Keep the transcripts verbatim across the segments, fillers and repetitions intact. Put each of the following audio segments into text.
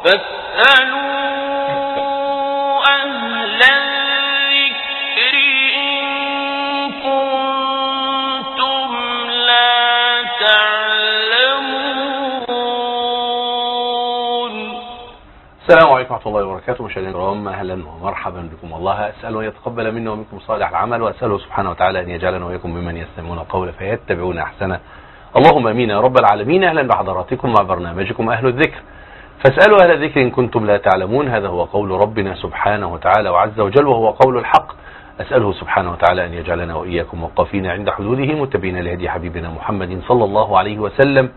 فاسألوا أهل الذكر إن كنتم لا تعلمون. السلام عليكم ورحمة الله وبركاته. مشاهدينا الكرام، أهلا ومرحبا بكم. الله أسأله أن يتقبل منا ومنكم صالح العمل، وأسأله سبحانه وتعالى أن يجعلنا وإياكم ممن يستمعون القول فيتبعون أحسنه. اللهم امين يا رب العالمين. اهلا بحضراتكم مع برنامجكم اهل الذكر، فاسألوا اهل الذكر ان كنتم لا تعلمون. هذا هو قول ربنا سبحانه وتعالى وعز وجل، وهو قول الحق. اسأله سبحانه وتعالى ان يجعلنا واياكم موقفين عند حدوده، متبعين لهدي حبيبنا محمد صلى الله عليه وسلم.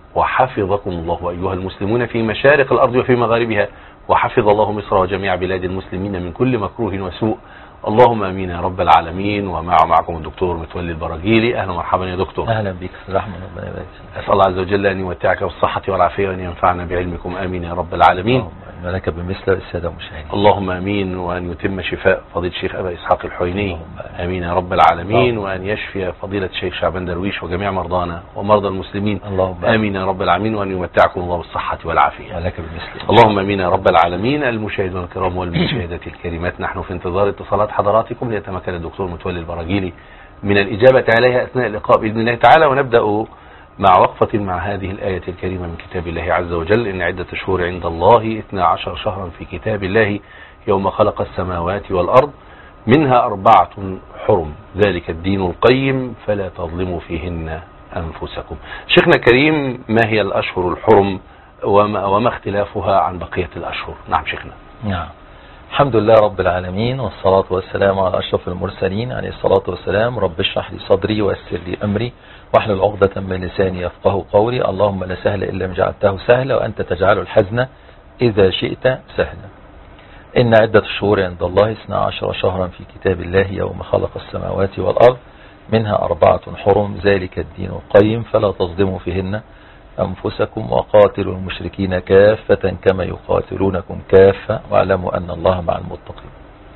وحفظكم الله ايها المسلمون في مشارق الارض وفي مغاربها، وحفظ الله مصر وجميع بلاد المسلمين من كل مكروه وسوء. اللهم امين يا رب العالمين. ومع معكم الدكتور متولي البراجيلي. اهلا ومرحبا يا دكتور. اهلا بك. رحمه ربنا يبارك فيك. اسال الله عز وجل ان يمتعك بالصحه والعافيه وان ينفعنا بعلمكم. امين يا رب العالمين. اللهم لك بمثل الساده المشاهدين. اللهم امين. وان يتم شفاء فضيله الشيخ ابا اسحاق الحويني. امين يا رب العالمين. وان يشفي فضيله الشيخ شعبان درويش وجميع مرضانا ومرضى المسلمين. اللهم امين يا رب العالمين. وان يمتعكم الله بالصحه والعافيه. ولك بمثل. اللهم امين يا رب العالمين. المشاهدون الكرام والمشاهدات الكريمات، نحن في انتظار اتصالات حضراتكم ليتمكن الدكتور متولي البراجيلي من الإجابة عليها أثناء اللقاء بإذن الله تعالى. ونبدأ مع وقفة مع هذه الآية الكريمة من كتاب الله عز وجل: إن عدة الشهور عند الله اثنا عشر شهرا في كتاب الله يوم خلق السماوات والأرض منها أربعة حرم ذلك الدين القيم فلا تظلموا فيهن أنفسكم. شيخنا الكريم، ما هي الأشهر الحرم وما, وما اختلافها عن بقية الأشهر؟ نعم شيخنا. نعم، الحمد لله رب العالمين، والصلاة والسلام على أشرف المرسلين عليه الصلاة والسلام. رب اشرح لي صدري ويسر لي أمري واحلل عقدة من لساني يفقه قولي. اللهم لا سهل إلا ما جعلته سهلا، وأنت تجعل الحزن إذا شئت سهلا. إن عدة الشهور عند الله اثنا عشر شهرا في كتاب الله يوم خلق السماوات والأرض منها أربعة حرم ذلك الدين القيم فلا تظلموا فيهن أنفسكم وقاتلوا المشركين كافة كما يقاتلونكم كافة واعلموا أن الله مع المتقين.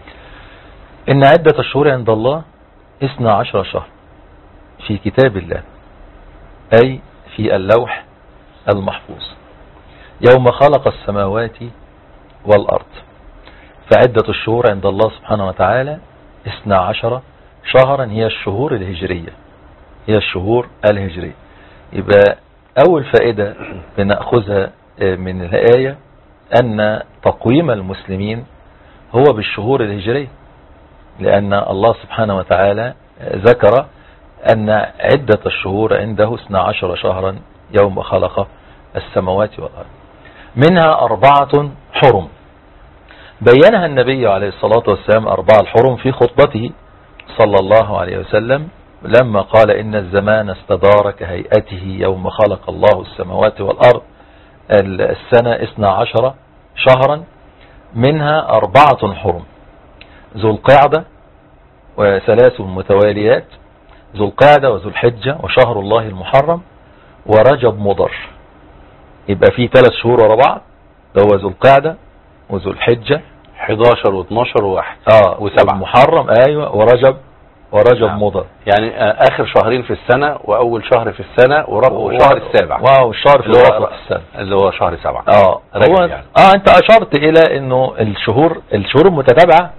إن عدة الشهور عند الله اثنا عشر شهر في كتاب الله، أي في اللوح المحفوظ يوم خلق السماوات والأرض. فعدة الشهور عند الله سبحانه وتعالى اثنا عشر شهرا هي الشهور الهجرية، هي الشهور الهجرية. يبقى أول فائدة بنأخذها من الآية أن تقويم المسلمين هو بالشهور الهجرية، لأن الله سبحانه وتعالى ذكر أن عدة الشهور عنده اثنا عشر شهرا يوم خلق السماوات والأرض منها أربعة حرم. بينها النبي عليه الصلاة والسلام أربع الحرم في خطبته صلى الله عليه وسلم لما قال إن الزمان استدار كهيئته يوم خلق الله السماوات والأرض. السنة اثنا عشر شهرا منها أربعة حرم: ذو القعدة وثلاث متواليات، ذو القعدة وذو الحجة وشهر الله المحرم ورجب مضر. يبقى في ثلاث شهور ورا بعض، ده هو ذو القعدة وذو الحجة حداشر واثناشر وواحد اه وسبعة محرم، ايوه، ورجب ورجب نعم. مضر، يعني اخر شهرين في السنة واول شهر في السنة ورشهر السابع. واو، الشهر في الوسط السنة اللي هو شهر سبعة. اه هو يعني. اه انت اشرت الى انه الشهور الشهور المتتابعة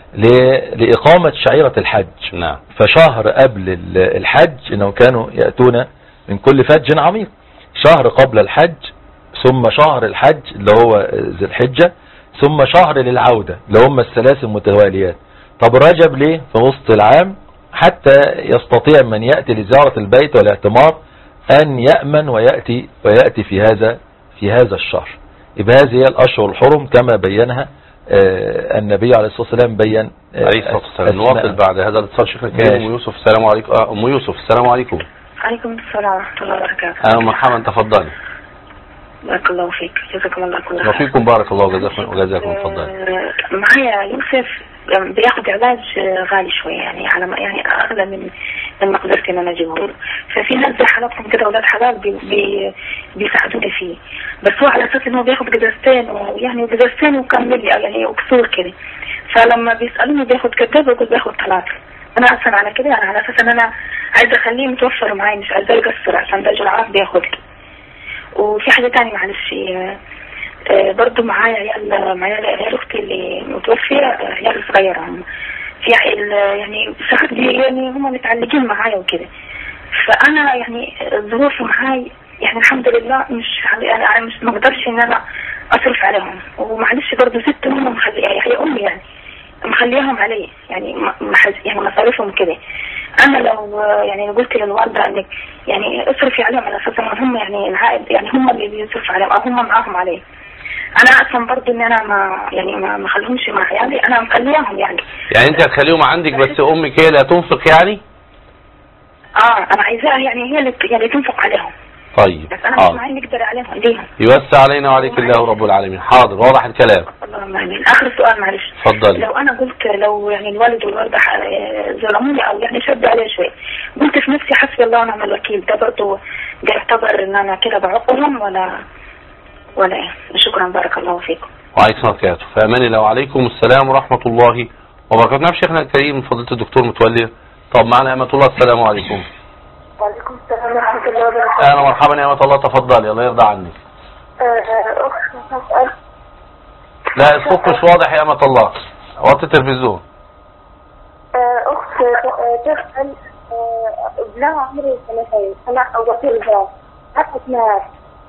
لإقامة شعيرة الحج. نعم. فشهر قبل الحج انه كانوا يأتون من كل فج عميق، شهر قبل الحج، ثم شهر الحج اللي هو ذي الحجة، ثم شهر للعودة اللي هم الثلاث المتواليات. طب رجب ليه في وسط العام؟ حتى يستطيع من يأتي لزيارة البيت والاعتمار أن يأمن ويأتي ويأتي في هذا في هذا الشهر. يبقى هذه هي الأشهر الحرم كما بينها آه النبي عليه الصلاة والسلام. بين آه عليه الصلاة والسلام. نواصل بعد هذا الاتصال شيخنا الكريم. أم يوسف. السلام عليكم. آه أم يوسف السلام عليكم. عليكم السلام ورحمة الله وبركاته. أهلا مرحبا، تفضلي. بارك الله فيك، جزاكم الله كل خير. وفيكم بارك الله وجزاكم وجزاكم. تفضلي. معايا يوسف بياخد علاج غالي شوية، يعني على ما يعني أغلى من من مقدرتي إن أنا أجيبه. ففي ناس زي حالاتكم كده أولاد حلال بي بي بيساعدوني فيه، بس هو على أساس إنه هو بياخد جزازتين ويعني جزازتين وكمل يعني وكسور كده. فلما بيسألوني بياخد كده بقول بياخد ثلاثة. أنا أصلا على كده يعني على أساس إن أنا عايزة أخليه متوفر معي، مش عايزة أقصر عشان ده جرعات بياخد. وفي حاجة تانية معلش، آه برضو معايا عيال معايا عيال اختي اللي متوفيه، عيال صغيره هم في عيال يعني ساعات يعني هم متعلقين معايا وكده. فانا يعني الظروف معاي يعني الحمد لله مش يعني انا مش ما اقدرش ان انا اصرف عليهم، ومعلش برضو ست هم مخليها هي امي يعني مخليهم علي يعني يعني مصاريفهم كده. انا لو يعني قلت للوالده انك يعني اصرفي عليهم على اساس ان هم يعني العائد يعني هم اللي بيصرف عليهم او هم معاهم عليه، انا اصلا برضو ان انا ما يعني ما ما اخليهمش مع عيالي، انا مخليهم يعني. يعني انت هتخليهم عندك بس امك هي اللي هتنفق يعني؟ اه انا عايزاها يعني هي اللي يعني تنفق عليهم. طيب بس انا مش معايا نقدر عليهم ليهم. يوسع علينا وعليك الله رب العالمين. حاضر، واضح الكلام. اللهم امين. اخر سؤال معلش. اتفضلي. لو انا قلت لو يعني الوالد والوالده ظلموني او يعني شدوا علي شوي، قلت في نفسي حسبي الله ونعم الوكيل، ده برضه ده يعتبر ان انا كده بعقهم ولا ولا ايه؟ شكرا، بارك الله فيكم. وعليكم السلام وبركاته. فامان الله وعليكم السلام ورحمه الله وبركاته. نعم شيخنا الكريم فضيله الدكتور متولي. طب معنا امة الله، السلام عليكم. وعليكم السلام ورحمة الله وبركاته. اهلا ومرحبا يا امة الله، تفضلي الله يرضى عنك. اخت هسأل. لا الصوت مش واضح يا امة الله، وطي التلفزيون. اخت تسأل ابنها عمره سنتين، سمع او بطيء الجواب حتى اسمها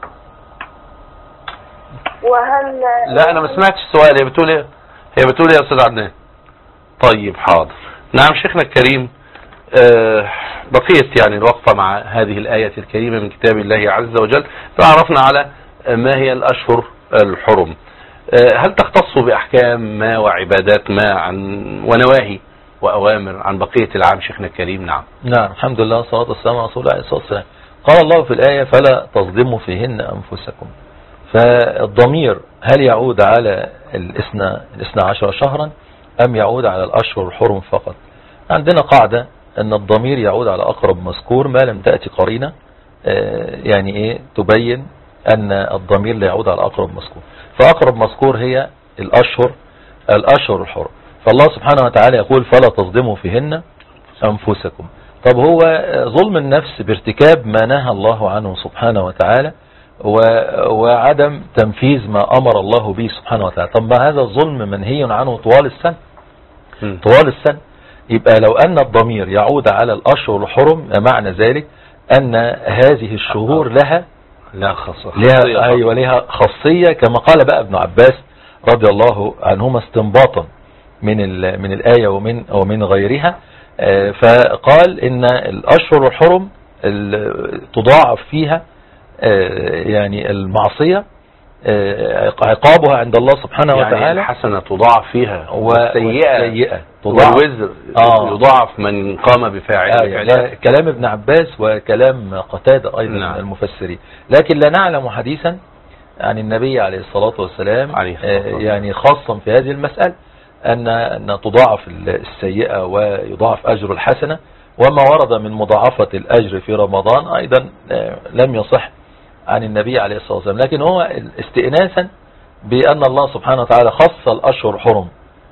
وهل لا انا ما سمعتش السؤال. هي بتقول ايه؟ هي بتقول ايه يا استاذ عدنان؟ طيب حاضر. نعم شيخنا الكريم، أه بقيت يعني الوقفة مع هذه الآية الكريمة من كتاب الله عز وجل، تعرفنا على ما هي الأشهر الحرم. أه هل تختص بأحكام ما وعبادات ما عن ونواهي وأوامر عن بقية العام شيخنا الكريم؟ نعم. نعم الحمد لله والصلاة والسلام على رسول الله عليه الصلاة والسلام. قال الله في الآية فلا تظلموا فيهن أنفسكم. فالضمير هل يعود على الاثنى الاثنى عشر شهرا أم يعود على الأشهر الحرم فقط؟ عندنا قاعدة أن الضمير يعود على أقرب مذكور ما لم تأتي قرينة يعني إيه تبين أن الضمير لا يعود على أقرب مذكور. فأقرب مذكور هي الأشهر الأشهر الحرم. فالله سبحانه وتعالى يقول فلا تظلموا فيهن أنفسكم. طب هو ظلم النفس بارتكاب ما نهى الله عنه سبحانه وتعالى وعدم تنفيذ ما أمر الله به سبحانه وتعالى. طب ما هذا الظلم منهي عنه طوال السنة طوال السنة. يبقى لو أن الضمير يعود على الأشهر الحرم معنى ذلك أن هذه الشهور لها لا خاصة لها أيوة لها خاصية كما قال بقى ابن عباس رضي الله عنهما استنباطا من من الآية ومن ومن غيرها. فقال إن الأشهر الحرم تضاعف فيها يعني المعصية عقابها عند الله سبحانه يعني وتعالى، الحسنة تضاعف فيها والسيئة والوزر آه يضاعف من قام بفاعله. آه كلام ابن عباس وكلام قتادة أيضا نعم. المفسرين. لكن لا نعلم حديثا عن النبي عليه الصلاة والسلام عليه الصلاة يعني خاصا في هذه المسألة أن أن تضاعف السيئة ويضاعف أجر الحسنة. وما ورد من مضاعفة الأجر في رمضان أيضا لم يصح عن النبي عليه الصلاة والسلام. لكن هو استئناسا بأن الله سبحانه وتعالى خص الأشهر الحرم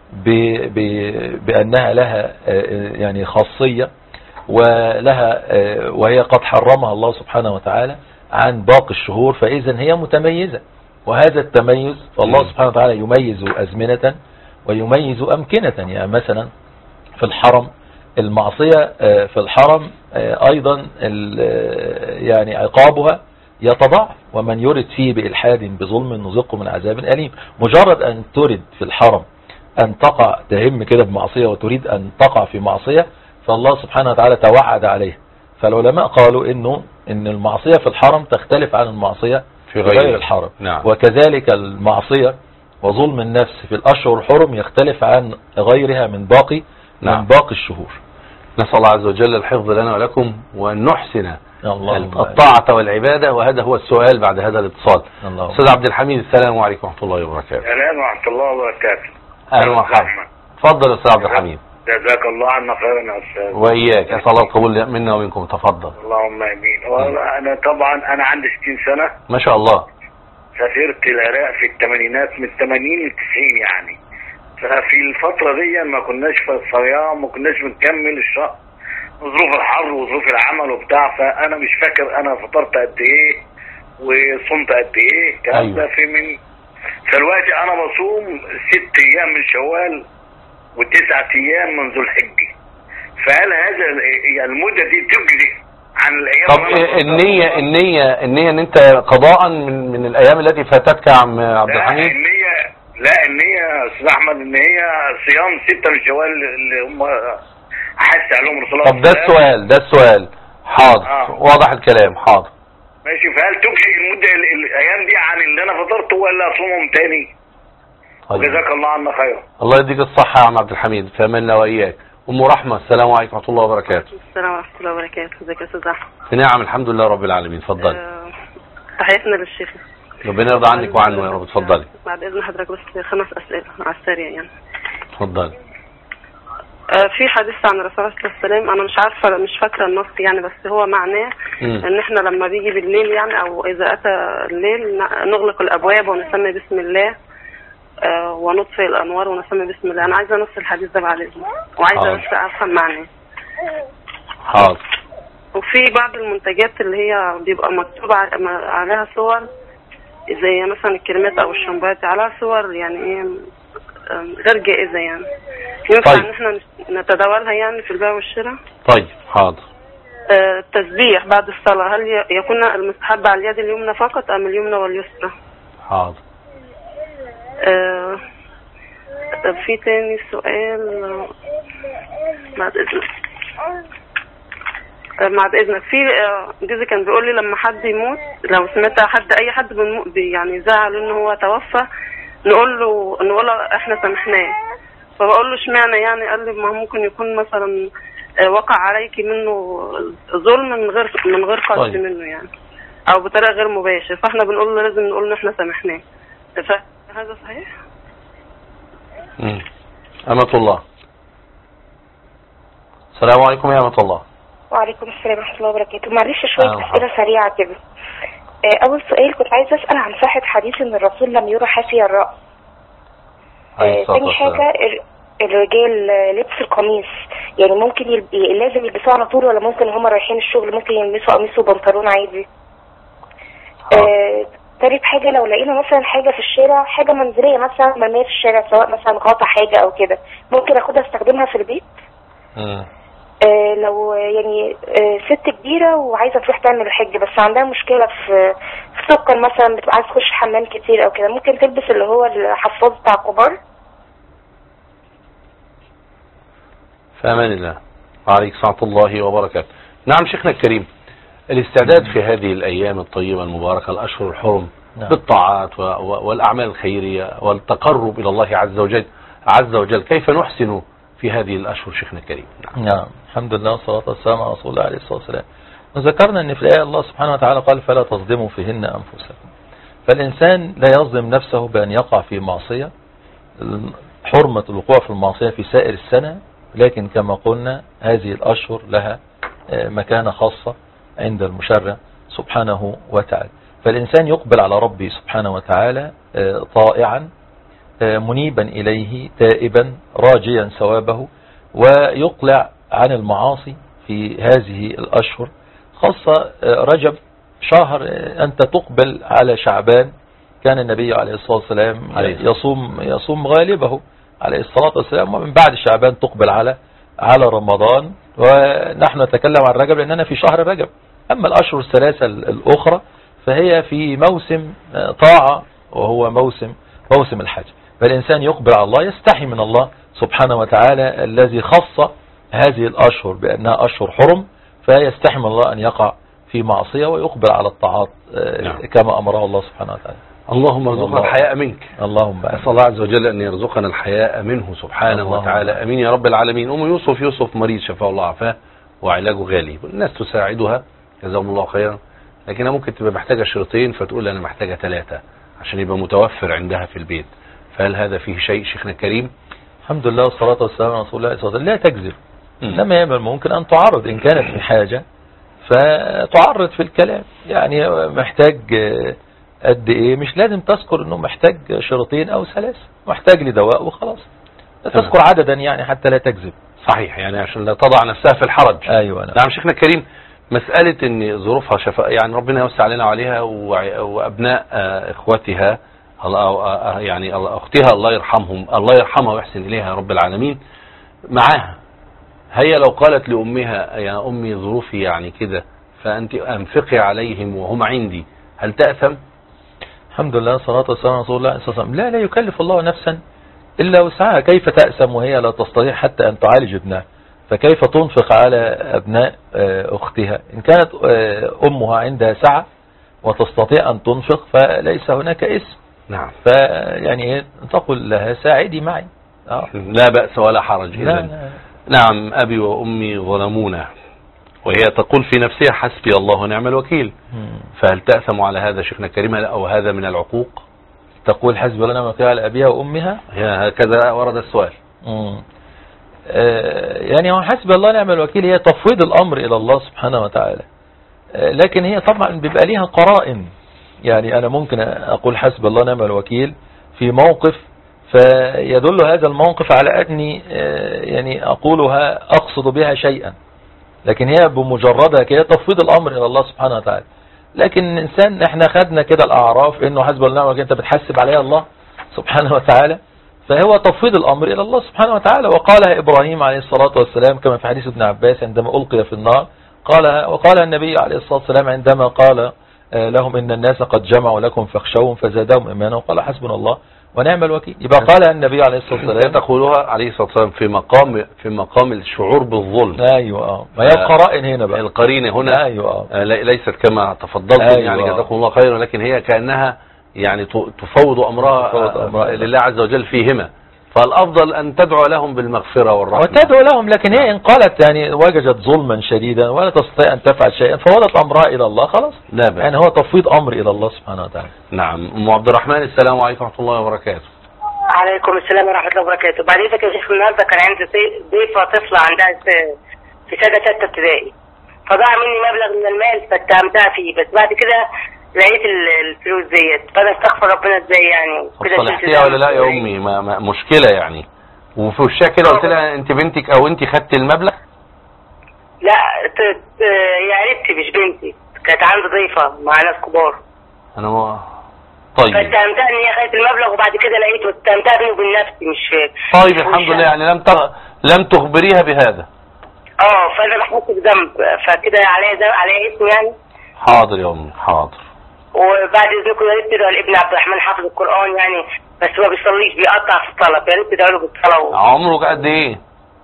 بأنها لها يعني خاصية ولها وهي قد حرمها الله سبحانه وتعالى عن باقي الشهور، فإذا هي متميزة. وهذا التميز فالله سبحانه وتعالى يميز أزمنة ويميز أمكنة. يعني مثلا في الحرم المعصية في الحرم أيضا يعني عقابها يتضاعف، ومن يرد فيه بإلحاد بظلم نذقه من عذاب أليم. مجرد أن ترد في الحرم أن تقع تهم كده بمعصية وتريد أن تقع في معصية فالله سبحانه وتعالى توعد عليه. فالعلماء قالوا إنه إن المعصية في الحرم تختلف عن المعصية في غير, غير الحرم نعم. وكذلك المعصية وظلم النفس في الأشهر الحرم يختلف عن غيرها من باقي نعم. من باقي الشهور. نسأل الله عز وجل الحفظ لنا ولكم وأن نحسن الطاعة والعبادة، وهذا هو السؤال بعد هذا الاتصال. أستاذ عبد الحميد السلام عليكم ورحمة الله وبركاته. السلام ورحمة الله وبركاته. أهلا ومرحبا. تفضل أستاذ عبد الحميد. جزاك الله عنا خيرا يا أستاذ. وإياك، أسأل الله القبول منا ومنكم. تفضل. اللهم آمين. أنا طبعا أنا عندي ستين سنة ما شاء الله. سافرت العراق في الثمانينات من ثمانين لتسعين يعني. ففي الفترة دي ما كناش في الصيام، ما كناش بنكمل الشهر، ظروف الحر وظروف العمل وبتاع. فانا مش فاكر انا فطرت قد ايه وصمت قد ايه. الكلام ده في من فالوقت انا بصوم ست ايام من شوال وتسعة ايام من ذو الحجه، فهل هذا يعني المده دي تجزئ عن الايام؟ طب النية النية النية ان انت قضاء من من الايام التي فاتتك يا عم عبد الحميد؟ لا النية لا النية يا استاذ احمد ان هي صيام ستة من شوال اللي هم حس عليهم رسول الله. طب ده السؤال ده السؤال حاضر. آه. واضح الكلام. حاضر ماشي. فهل تجزئ المدة الايام دي عن اللي انا فطرته ولا اصومهم تاني؟ طيب. جزاك الله عنا خيرا. الله يديك الصحة يا عم عبد الحميد، فامنا واياك. ام رحمة، السلام عليكم ورحمة الله وبركاته. السلام ورحمة الله وبركاته. ازيك يا استاذ احمد؟ في نعم الحمد لله رب العالمين. اتفضلي. أه تحياتنا للشيخ، ربنا يرضى عنك وعنه يا رب. اتفضلي. بعد اذن حضرتك بس خمس اسئله على السريع يعني. اتفضلي. أه في حديث عن الرسول صلى الله عليه وسلم، انا مش عارفه مش فاكره النص يعني، بس هو معناه م. ان احنا لما بيجي بالليل يعني او اذا اتى الليل نغلق الابواب ونسمي بسم الله أه ونطفئ الانوار ونسمي بسم الله. انا عايزه نص الحديث ده بعد اذنك، وعايزه بس افهم معناه. حاضر. وفي بعض المنتجات اللي هي بيبقى مكتوب عليها صور زي مثلا الكريمات او الشامبوهات عليها صور يعني ايه غير جائزه يعني، ينفع طيب. ان احنا نتداولها يعني في البيع والشراء؟ طيب حاضر. آه التسبيح بعد الصلاه هل يكون المستحب على اليد اليمنى فقط ام اليمنى واليسرى؟ حاضر. آه طب في تاني سؤال بعد اذنك بعد اذنك في جوزي كان بيقول لي لما حد يموت لو سمعت حد اي حد يعني زعل ان هو توفى نقول له نقول له احنا سامحناه، فبقول له اشمعنى يعني؟ قال لي ما ممكن يكون مثلا وقع عليكي منه ظلم من غير من غير قصد طيب. منه يعني او بطريقه غير مباشره، فاحنا بنقول له لازم نقول له احنا سامحناه. فهذا صحيح؟ امم أمة الله. السلام عليكم يا أمة الله. وعليكم السلام ورحمة الله وبركاته. معلش شوية آه أسئلة سريعة كده. أول سؤال كنت عايزة أسأل عن صحة حديث إن الرسول لم يرى حافي الرأس. ثاني حاجة الرجال لبس القميص يعني ممكن يلب... لازم يلبسوه على طول ولا ممكن هم رايحين الشغل ممكن يلبسوا قميص وبنطلون عادي؟ آه. ثالث حاجة لو لقينا مثلا حاجة في الشارع حاجة منزلية مثلا مرمية في الشارع سواء مثلا غطا حاجة أو كده ممكن أخدها استخدمها في البيت؟ امم آه لو يعني آه ست كبيرة وعايزة تروح تعمل الحج بس عندها مشكلة في في سكر مثلا بتبقى عايزة تخش حمام كتير او كده ممكن تلبس اللي هو الحفاظ بتاع الكبار؟ في امان الله. وعليك سعة الله وبركاته. نعم شيخنا الكريم، الاستعداد في هذه الايام الطيبة المباركة الاشهر الحرم نعم. بالطاعات والاعمال الخيرية والتقرب الى الله عز وجل عز وجل كيف نحسن في هذه الأشهر شيخنا الكريم؟ نعم. نعم الحمد لله والصلاة والسلام على رسول الله عليه الصلاة والسلام. وذكرنا أن في الآية الله سبحانه وتعالى قال فلا تظلموا فيهن أنفسكم. فالإنسان لا يظلم نفسه بأن يقع في معصية، حرمة الوقوع في المعصية في سائر السنة، لكن كما قلنا هذه الأشهر لها مكانة خاصة عند المشرع سبحانه وتعالى. فالإنسان يقبل على ربه سبحانه وتعالى طائعا منيبا إليه تائبا راجيا ثوابه، ويقلع عن المعاصي في هذه الأشهر، خاصة رجب شهر أنت تقبل على شعبان. كان النبي عليه الصلاة والسلام يصوم يصوم غالبه عليه الصلاة والسلام، ومن بعد شعبان تقبل على على رمضان، ونحن نتكلم عن رجب لأننا في شهر رجب. أما الأشهر الثلاثة الأخرى فهي في موسم طاعة وهو موسم موسم الحج. فالإنسان يقبل على الله يستحي من الله سبحانه وتعالى الذي خص هذه الأشهر بأنها أشهر حرم، فيستحي من الله أن يقع في معصية ويقبل على الطاعات نعم. كما أمره الله سبحانه وتعالى. اللهم ارزقنا الحياء منك. اللهم أسأل الله عز وجل أن يرزقنا الحياء منه سبحانه وتعالى. أمين يا رب العالمين. أم يوسف يوسف مريض شفاه الله عافاه وعلاجه غالي، الناس تساعدها جزاهم الله خيرا، لكنها ممكن تبقى محتاجة شريطين فتقول أنا محتاجة ثلاثة عشان يبقى متوفر عندها في البيت. فهل هذا فيه شيء شيخنا الكريم؟ الحمد لله والصلاة والسلام على رسول الله صلى الله عليه وسلم. لا تكذب، إنما يبقى ممكن أن تعرض إن كانت في حاجة فتعرض في الكلام، يعني محتاج قد إيه، مش لازم تذكر إنه محتاج شريطين أو ثلاثة، محتاج لدواء وخلاص، تذكر عددا يعني حتى لا تكذب. صحيح، يعني عشان لا تضع نفسها في الحرج. أيوة نعم. نعم شيخنا الكريم، مسألة ان ظروفها شفاء يعني ربنا يوسع علينا وعليها وابناء اخواتها الله يعني اختها الله يرحمهم، الله يرحمها ويحسن اليها يا رب العالمين، معاها هي لو قالت لامها يا امي ظروفي يعني كده فانت انفقي عليهم وهم عندي، هل تأثم؟ الحمد لله صلاة والسلام على رسول الله صلى الله عليه وسلم. لا لا يكلف الله نفسا إلا وسعها. كيف تأثم وهي لا تستطيع حتى أن تعالج ابنها؟ فكيف تنفق على أبناء أختها؟ إن كانت أمها عندها سعة وتستطيع أن تنفق فليس هناك اسم. نعم. فيعني تقول لها ساعدي معي. آه. لا بأس ولا حرج. لا لا. نعم أبي وأمي ظلمونا، وهي تقول في نفسها حسبي الله ونعم الوكيل. فهل تأثم على هذا شيخنا الكريم أو هذا من العقوق؟ تقول حسبي الله ونعم الوكيل على أبيها وأمها؟ هكذا ورد السؤال. آه يعني هو حسبي الله ونعم الوكيل هي تفويض الأمر إلى الله سبحانه وتعالى، آه لكن هي طبعا بيبقى ليها قرائن. يعني أنا ممكن أقول حسبي الله ونعم الوكيل في موقف فيدل هذا الموقف على أني آه يعني أقولها أقصد بها شيئا، لكن هي بمجردها كده تفويض الأمر إلى الله سبحانه وتعالى. لكن الإنسان احنا خدنا كده الأعراف إنه حسب الله ونعم الوكيل أنت بتحسب عليها الله سبحانه وتعالى، فهو تفويض الأمر إلى الله سبحانه وتعالى. وقالها إبراهيم عليه الصلاة والسلام كما في حديث ابن عباس عندما ألقي في النار، قالها. وقال النبي عليه الصلاة والسلام عندما قال لهم إن الناس قد جمعوا لكم فاخشوهم فزادهم إيمانا وقال حسبنا الله ونعم الوكيل. يبقى قال النبي عليه الصلاة والسلام تقولها عليه الصلاة والسلام في مقام في مقام الشعور بالظلم. ايوه اه ما هي القرائن هنا بقى، القرينه هنا ايوه آه ليست كما تفضلتم. أيوة. يعني جزاكم الله خيرا، لكن هي كأنها يعني تفوض امرها, تفوض أمرها لله عز وجل فيهما، فالافضل ان تدعو لهم بالمغفرة والرحمة وتدعو لهم. لكن هي ان قالت يعني وجدت ظلما شديدا ولا تستطيع ان تفعل شيئا فوضت امرها الى الله خلاص. لا بأس. يعني هو تفويض امر الى الله سبحانه وتعالى. نعم. ام عبد الرحمن السلام عليكم ورحمة الله وبركاته. عليكم السلام ورحمة الله وبركاته. بعد إذنك يا شيخ النهارده كان عندي ضيفة طفلة عندها في سنة ستة ابتدائي، فضاع مني مبلغ من المال فاتهمتها فيه، بس بعد كده لقيت الفلوس ديت، فأنا استغفر ربنا ازاي يعني كده. صلحتيها ولا لا يا أمي؟ ما, ما مشكلة يعني. وفي وشها كده قلت لها أنت بنتك أو أنت خدت المبلغ؟ لا هي عرفتي مش بنتي، كانت عندي ضيفة مع ناس كبار. أنا ما طيب فاتهمتها ان هي خدت المبلغ وبعد كده لقيته، اتهمتها بيني وبين نفسي مش طيب مش الحمد لله يعني لم تغ... لم تخبريها بهذا. اه فانا بحس بذنب فكده عليا ذنب عليا اسم يعني. حاضر يا امي حاضر. وبعد اذنكم يا ريت تدعوا لابن عبد الرحمن حافظ القران يعني، بس هو ما بيصليش بيقطع في الطلب، يا ريت تدعوا له بالصلاه. و... عمره قد ايه؟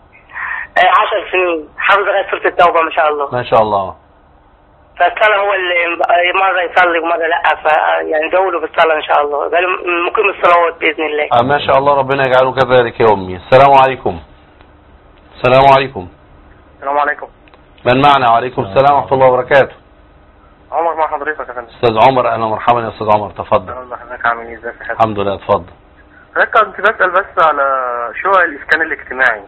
عشر سنين حافظ لغايه سوره التوبه ما شاء الله. ما شاء الله. فالصلاة هو اللي مرة يصلي ومرة لا، فيعني دولوا بالصلاة إن شاء الله، قالوا مقيم الصلوات بإذن الله. آه ما شاء الله ربنا يجعله كذلك يا أمي. السلام عليكم. السلام عليكم. السلام عليكم. من معنا؟ وعليكم السلام ورحمة الله وبركاته. عمر مع حضرتك يا فندم. أستاذ عمر أهلا ومرحبا يا أستاذ عمر تفضل. حضرتك عامل إيه؟ ازيك يا حبيبي؟ الحمد لله اتفضل. حضرتك كنت بسأل بس على شقق الإسكان الاجتماعي،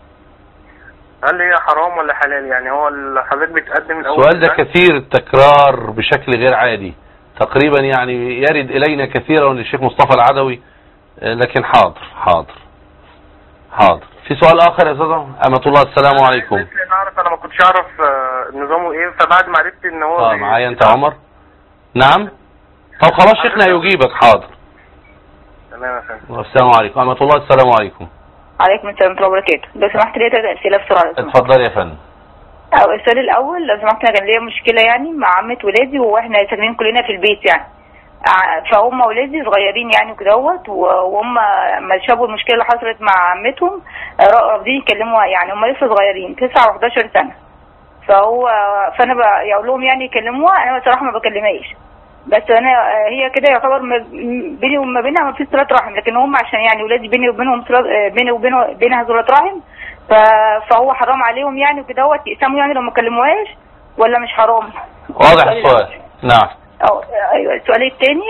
هل هي حرام ولا حلال؟ يعني هو حضرتك بتقدم الأول. السؤال ده كثير التكرار بشكل غير عادي تقريبا، يعني يرد إلينا كثيرا للشيخ مصطفى العدوي، لكن حاضر حاضر حاضر. في سؤال آخر يا أستاذ أمة الله السلام عليكم. أنا أعرف أنا ما كنتش أعرف نظامه إيه، فبعد ما عرفت إن هو اه معايا أنت عمر. نعم طب خلاص شيخنا يجيبك. حاضر تمام يا فندم. السلام عليكم أمة الله السلام عليكم. عليكم السلام ورحمة الله وبركاته. لو سمحت لي ثلاث أسئلة بسرعة. اتفضل يا فندم. أو السؤال الأول لو سمحت، أنا كان ليا مشكلة يعني مع عمة ولادي وإحنا ساكنين كلنا في البيت يعني، فهم ولادي صغيرين يعني وكدهوت، وهم ما شافوا المشكلة اللي حصلت مع عمتهم رافضين يكلموا، يعني هم لسه صغيرين تسعة وحداشر سنة، فهو فأنا بقول لهم يعني يكلموها، أنا بصراحة ما بكلمهاش، بس انا هي كده يعتبر بيني وما بينها ما فيش صله رحم، لكن هم عشان يعني ولادي بيني وبينهم بيني وبينه بينها صله رحم، فهو حرام عليهم يعني وكدهوت يقسموا يعني لو ما كلموهاش ولا مش حرام؟ واضح السؤال. نعم. اه ايوه. السؤال الثاني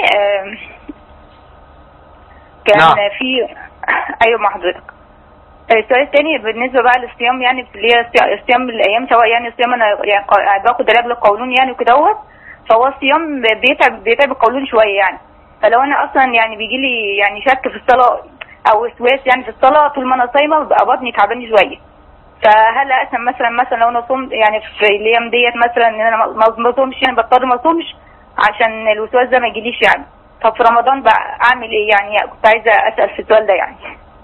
كان نعم. في ايوه مع حضرتك. السؤال الثاني بالنسبه بقى للصيام، يعني اللي هي صيام الايام، سواء يعني صيام انا يعني باخد علاج للقولون يعني وكدهوت، فهو الصيام بيتعب بيتعب القولون شويه يعني، فلو انا اصلا يعني بيجي لي يعني شك في الصلاه او وسواس يعني في الصلاه طول ما انا صايمه ببقى بطني تعباني شويه، فهل اقسم مثلا مثلا لو انا صمت يعني في الايام ديت مثلا ان انا ما اصومش يعني بضطر ما اصومش عشان الوسواس ده ما يجيليش يعني، طب في رمضان بقى اعمل ايه يعني؟ كنت عايزه اسال في السؤال ده يعني.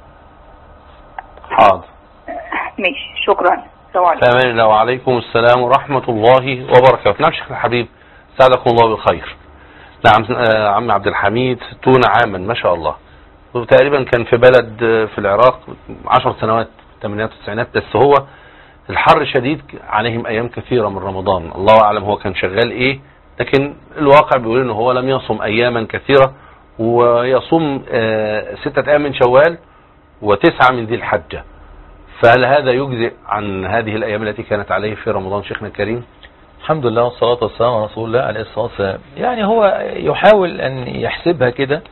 حاضر ماشي، شكرا. السلام عليكم. تمام. الله وعليكم السلام ورحمة الله وبركاته. نعم شيخ الحبيب، سعدكم الله بالخير. نعم آه عم عبد الحميد ستون عاما ما شاء الله، وتقريبا كان في بلد في العراق عشر سنوات الثمانينات والتسعينات، بس هو الحر شديد عليهم ايام كثيرة من رمضان، الله اعلم هو كان شغال ايه، لكن الواقع بيقول انه هو لم يصم اياما كثيرة، ويصوم آه ستة ايام من شوال وتسعة من ذي الحجة. فهل هذا يجزئ عن هذه الايام التي كانت عليه في رمضان شيخنا الكريم؟ الحمد لله والصلاة والسلام على رسول الله عليه الصلاة والسلام. يعني هو يحاول أن يحسبها كده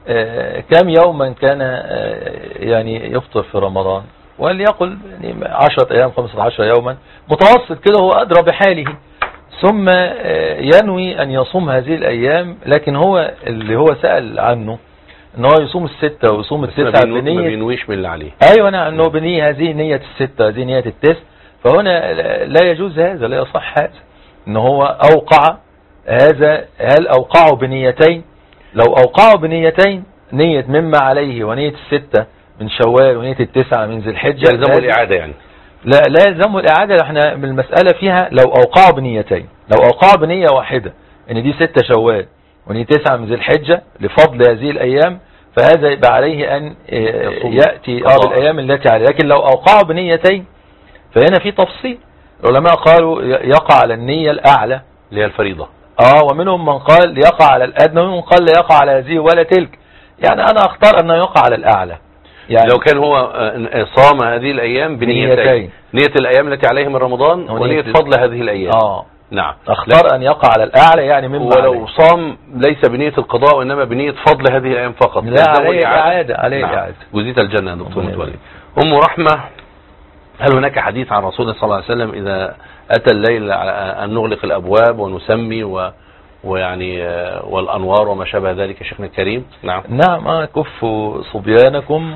كم يوما كان يعني يفطر في رمضان، وليقل يعني عشرة أيام خمسة عشر يوما متوسط كده، هو أدرى بحاله، ثم ينوي أن يصوم هذه الأيام. لكن هو اللي هو سأل عنه ان هو يصوم الستة ويصوم التسعة بنية، ما بينويش من اللي عليه. ايوه انا انه بنية هذه نية الستة هذه نية التسع، فهنا لا يجوز هذا، لا يصح هذا ان هو اوقع هذا. هل اوقعه بنيتين؟ لو اوقعه بنيتين، نية مما عليه ونية الستة من شوال ونية التسعة من ذي الحجة، يلزمه الاعادة يعني؟ لا لا يلزمه الاعادة. احنا من المسألة فيها لو اوقعه بنيتين، لو اوقعه بنية واحدة ان دي ستة شوال ونية تسعة من ذي الحجة لفضل هذه الايام، فهذا يبقى عليه ان يأتي اه بالايام التي عليه. لكن لو اوقعه بنيتين فهنا في تفصيل، العلماء قالوا يقع على النية الاعلى اللي هي الفريضة، اه ومنهم من قال يقع على الادنى، ومنهم قال لا يقع على هذه ولا تلك. يعني انا اختار انه يقع على الاعلى. يعني لو كان هو صام هذه الايام بنيتين، نية الايام التي عليه من رمضان ونية فضل هذه الايام، اه نعم، اختار ان يقع على الاعلى يعني مما ولو عليه. صام ليس بنية القضاء وانما بنية فضل هذه الايام فقط، لا عليه اعادة، عليه نعم. اعادة. جزيت الجنة يا دكتور متولي. ام رحمة، هل هناك حديث عن رسول الله صلى الله عليه وسلم اذا اتى الليل ان نغلق الابواب ونسمي و ويعني والانوار وما شابه ذلك شيخنا الكريم؟ نعم نعم. كفوا صبيانكم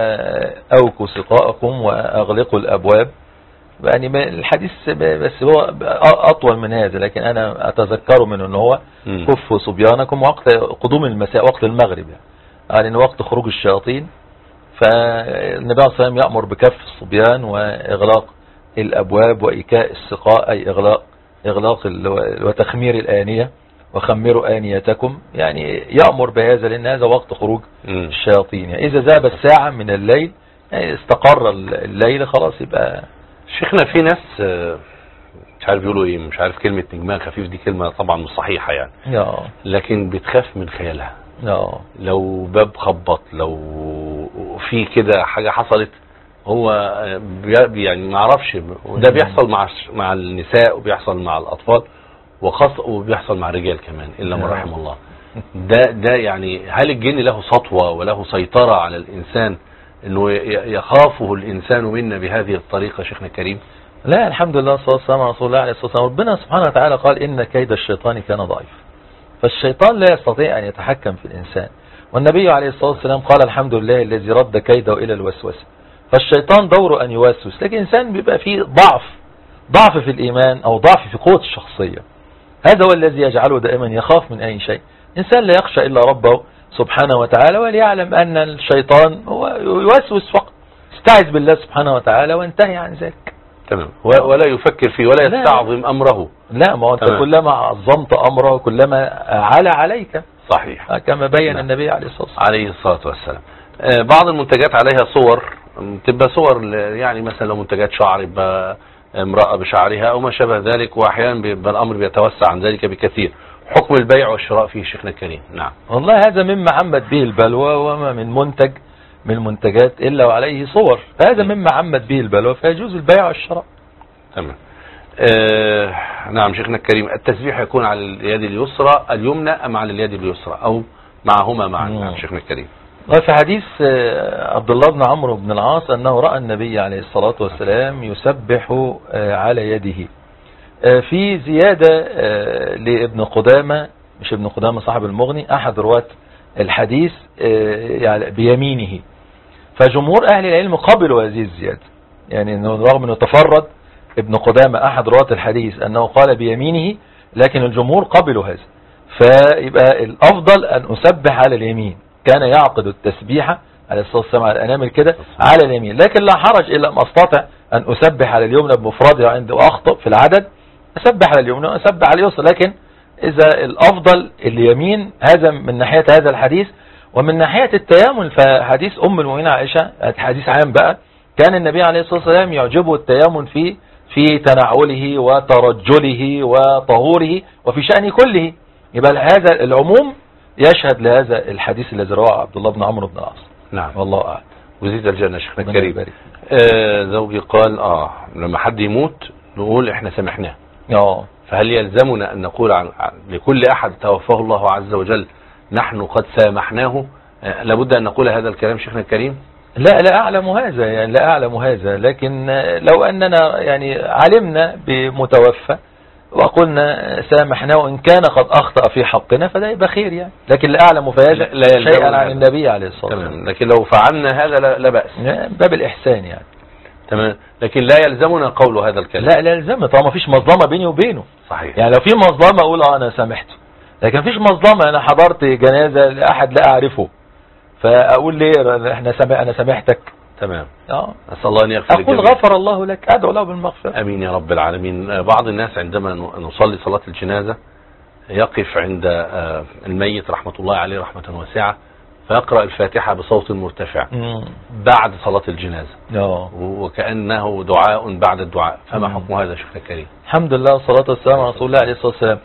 واوكوا سقاءكم واغلقوا الابواب. يعني الحديث بس هو اطول من هذا، لكن انا اتذكره منه ان هو كفوا صبيانكم وقت قدوم المساء، وقت المغرب يعني، يعني وقت خروج الشياطين. فالنبي صلى الله عليه وسلم يأمر بكف الصبيان واغلاق الابواب وايكاء السقاء، اي اغلاق اغلاق وتخمير الآنية، وخمروا آنيتكم، يعني يأمر بهذا لأن هذا وقت خروج الشياطين. يعني إذا ذهب الساعة من الليل يعني استقر الليل خلاص يبقى. شيخنا في ناس مش عارف يقولوا ايه، مش عارف كلمة نجمها خفيف دي كلمة طبعا مش صحيحة يعني، يا. لكن بتخاف من خيالها. يا. لو باب خبط، لو في كده حاجة حصلت، هو يعني ما عرفش، وده بيحصل مع مع النساء وبيحصل مع الأطفال وخاصة وبيحصل مع الرجال كمان إلا من رحم الله. ده ده يعني هل الجن له سطوة وله سيطرة على الإنسان إنه يخافه الإنسان منا بهذه الطريقة شيخنا الكريم؟ لا الحمد لله والصلاة والسلام على رسول الله عليه الصلاة والسلام. ربنا سبحانه وتعالى قال إن كيد الشيطان كان ضعيف، فالشيطان لا يستطيع أن يتحكم في الإنسان. والنبي عليه الصلاة والسلام قال الحمد لله الذي رد كيده إلى الوسوسة. فالشيطان دوره أن يوسوس، لكن الإنسان بيبقى فيه ضعف ضعف في الإيمان أو ضعف في قوة الشخصية، هذا هو الذي يجعله دائما يخاف من أي شيء. إنسان لا يخشى إلا ربه سبحانه وتعالى، وليعلم أن الشيطان هو يوسوس فقط، استعذ بالله سبحانه وتعالى وانتهي عن ذلك. تمام. ولا يفكر فيه ولا يستعظم أمره. لا، ما هو أنت كلما عظمت أمره كلما علا عليك. صحيح، كما بين نعم. النبي عليه الصلاة والسلام عليه الصلاة والسلام. بعض المنتجات عليها صور، تبقى صور يعني مثلا لو منتجات شعر يبقى امرأة بشعرها أو ما شابه ذلك، وأحيانا بيبقى الأمر بيتوسع عن ذلك بكثير. حكم البيع والشراء فيه شيخنا الكريم؟ نعم. والله هذا مما عمت به البلوى، وما من منتج من المنتجات إلا وعليه صور، فهذا مما عمت به البلوى فيجوز البيع والشراء. تمام. آه نعم شيخنا الكريم، التسبيح يكون على اليد اليسرى اليمنى أم على اليد اليسرى أو معهما معا؟ نعم شيخنا الكريم. وفي حديث عبد الله بن عمرو بن العاص أنه رأى النبي عليه الصلاة والسلام يسبح على يده. في زيادة لابن قدامة، مش ابن قدامة صاحب المغني، أحد رواة الحديث، يعني بيمينه. فجمهور أهل العلم قبلوا هذه الزيادة، يعني رغم أنه تفرد ابن قدامة أحد رواة الحديث أنه قال بيمينه، لكن الجمهور قبلوا هذا. فيبقى الافضل ان اسبح على اليمين. كان يعقد التسبيحة عليه الصلاة والسلام على الانامل كده على اليمين، لكن لا حرج الا ما استطع ان اسبح على اليمنى بمفردها عند واخطئ في العدد، اسبح على اليمنى واسبح على اليسرى. لكن اذا الافضل اليمين، هذا من ناحية هذا الحديث. ومن ناحية التيامن فحديث ام المؤمنين عائشة حديث عام بقى، كان النبي عليه الصلاة والسلام يعجبه التيامن في في تنعله وترجله وطهوره وفي شأن كله. يبقى هذا العموم يشهد لهذا الحديث الذي رواه عبد الله بن عمرو بن العاص. نعم والله أعلم. وزيد الجنة شيخنا الكريم. آه زوجي قال اه لما حد يموت نقول احنا سامحناه. اه فهل يلزمنا ان نقول عن لكل احد توفاه الله عز وجل نحن قد سامحناه؟ آه لابد ان نقول هذا الكلام شيخنا الكريم؟ لا لا أعلم هذا، يعني لا أعلم هذا، لكن لو أننا يعني علمنا بمتوفى وقلنا سامحناه إن كان قد أخطأ في حقنا فده يبقى خير يعني، لكن لا أعلم في هذا شيئا عن النبي عليه الصلاة والسلام. لكن لو فعلنا هذا لا بأس، باب الإحسان يعني. تمام، لكن لا يلزمنا قول هذا الكلام. لا لا يلزمنا طالما مفيش مظلمة بيني وبينه. صحيح. يعني لو في مظلمة أقول اه أنا سامحته، لكن مفيش مظلمة أنا حضرت جنازة لأحد لا أعرفه فأقول ليه احنا سامح أنا سامحتك. تمام. اه أسأل الله أن يغفر أقول غفر الله لك، أدعو له بالمغفرة. أمين يا رب العالمين. بعض الناس عندما نصلي صلاة الجنازة يقف عند الميت رحمة الله عليه رحمة واسعة فيقرأ الفاتحة بصوت مرتفع مم. بعد صلاة الجنازة اه وكأنه دعاء بعد الدعاء، فما حكم هذا شيخنا الكريم؟ الحمد لله والصلاة والسلام على رسول الله عليه الصلاة والسلام.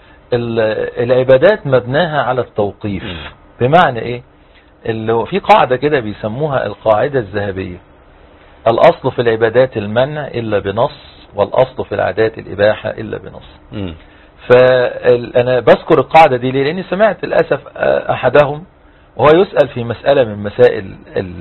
العبادات مبناها على التوقيف. مم. بمعنى ايه؟ اللي في قاعدة كده بيسموها القاعدة الذهبية، الأصل في العبادات المنع إلا بنص، والأصل في العادات الإباحة إلا بنص. م. فأنا بذكر القاعدة دي ليه؟ لأني سمعت للأسف أحدهم وهو يسأل في مسألة من مسائل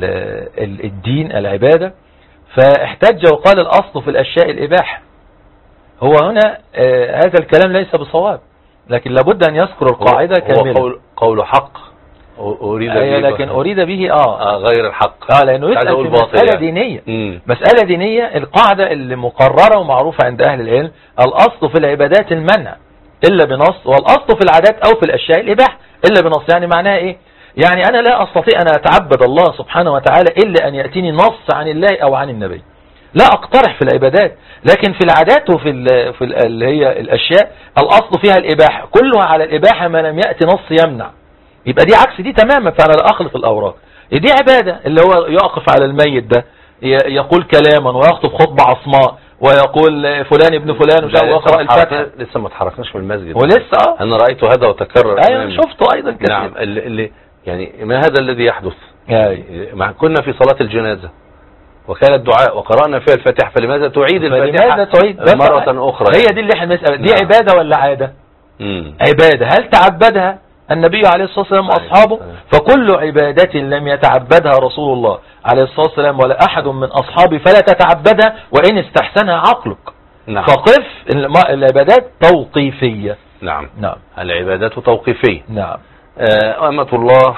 الدين العبادة، فاحتج وقال الأصل في الأشياء الإباحة. هو هنا هذا الكلام ليس بصواب، لكن لابد أن يذكر القاعدة كاملة. قول, قول حق أريد أيه به لكن أريد به آه, آه غير الحق. آه لأنه يسأل في مسألة يعني. دينية. مم. مسألة دينية، القاعدة اللي مقررة ومعروفة عند أهل العلم الأصل في العبادات المنع إلا بنص، والأصل في العادات أو في الأشياء الإباحة إلا بنص. يعني معناها إيه؟ يعني أنا لا أستطيع أن أتعبد الله سبحانه وتعالى إلا أن يأتيني نص عن الله أو عن النبي. لا أقترح في العبادات، لكن في العادات وفي ال في ال اللي هي الأشياء الأصل فيها الإباحة، كلها على الإباحة ما لم يأتي نص يمنع. يبقى دي عكس دي تماما، فأنا لا أخلط الأوراق. دي عبادة اللي هو يقف على الميت ده يقول كلاما ويخطب خطبة عصماء ويقول فلان ابن فلان ويقرأ الفاتحة. لسه ما اتحركناش من المسجد ولسه أنا رأيت هذا وتكرر. أيوة شفته أيضا كثير. نعم اللي, اللي يعني ما هذا الذي يحدث؟ أيوة. كنا في صلاة الجنازة وكان الدعاء وقرأنا فيها الفاتحة، فلماذا تعيد الفاتحة فلماذا تعيد مرة أخرى؟ هي دي اللي احنا بنسأل، دي نعم. عبادة ولا عادة؟ مم. عبادة. هل تعبدها النبي عليه الصلاة والسلام وأصحابه؟ فكل عبادة لم يتعبدها رسول الله عليه الصلاة والسلام ولا أحد من أصحابه فلا تتعبدها وإن استحسنها عقلك. نعم. فقف العبادات توقيفية. نعم. نعم. العبادات توقيفية. نعم. أمة الله،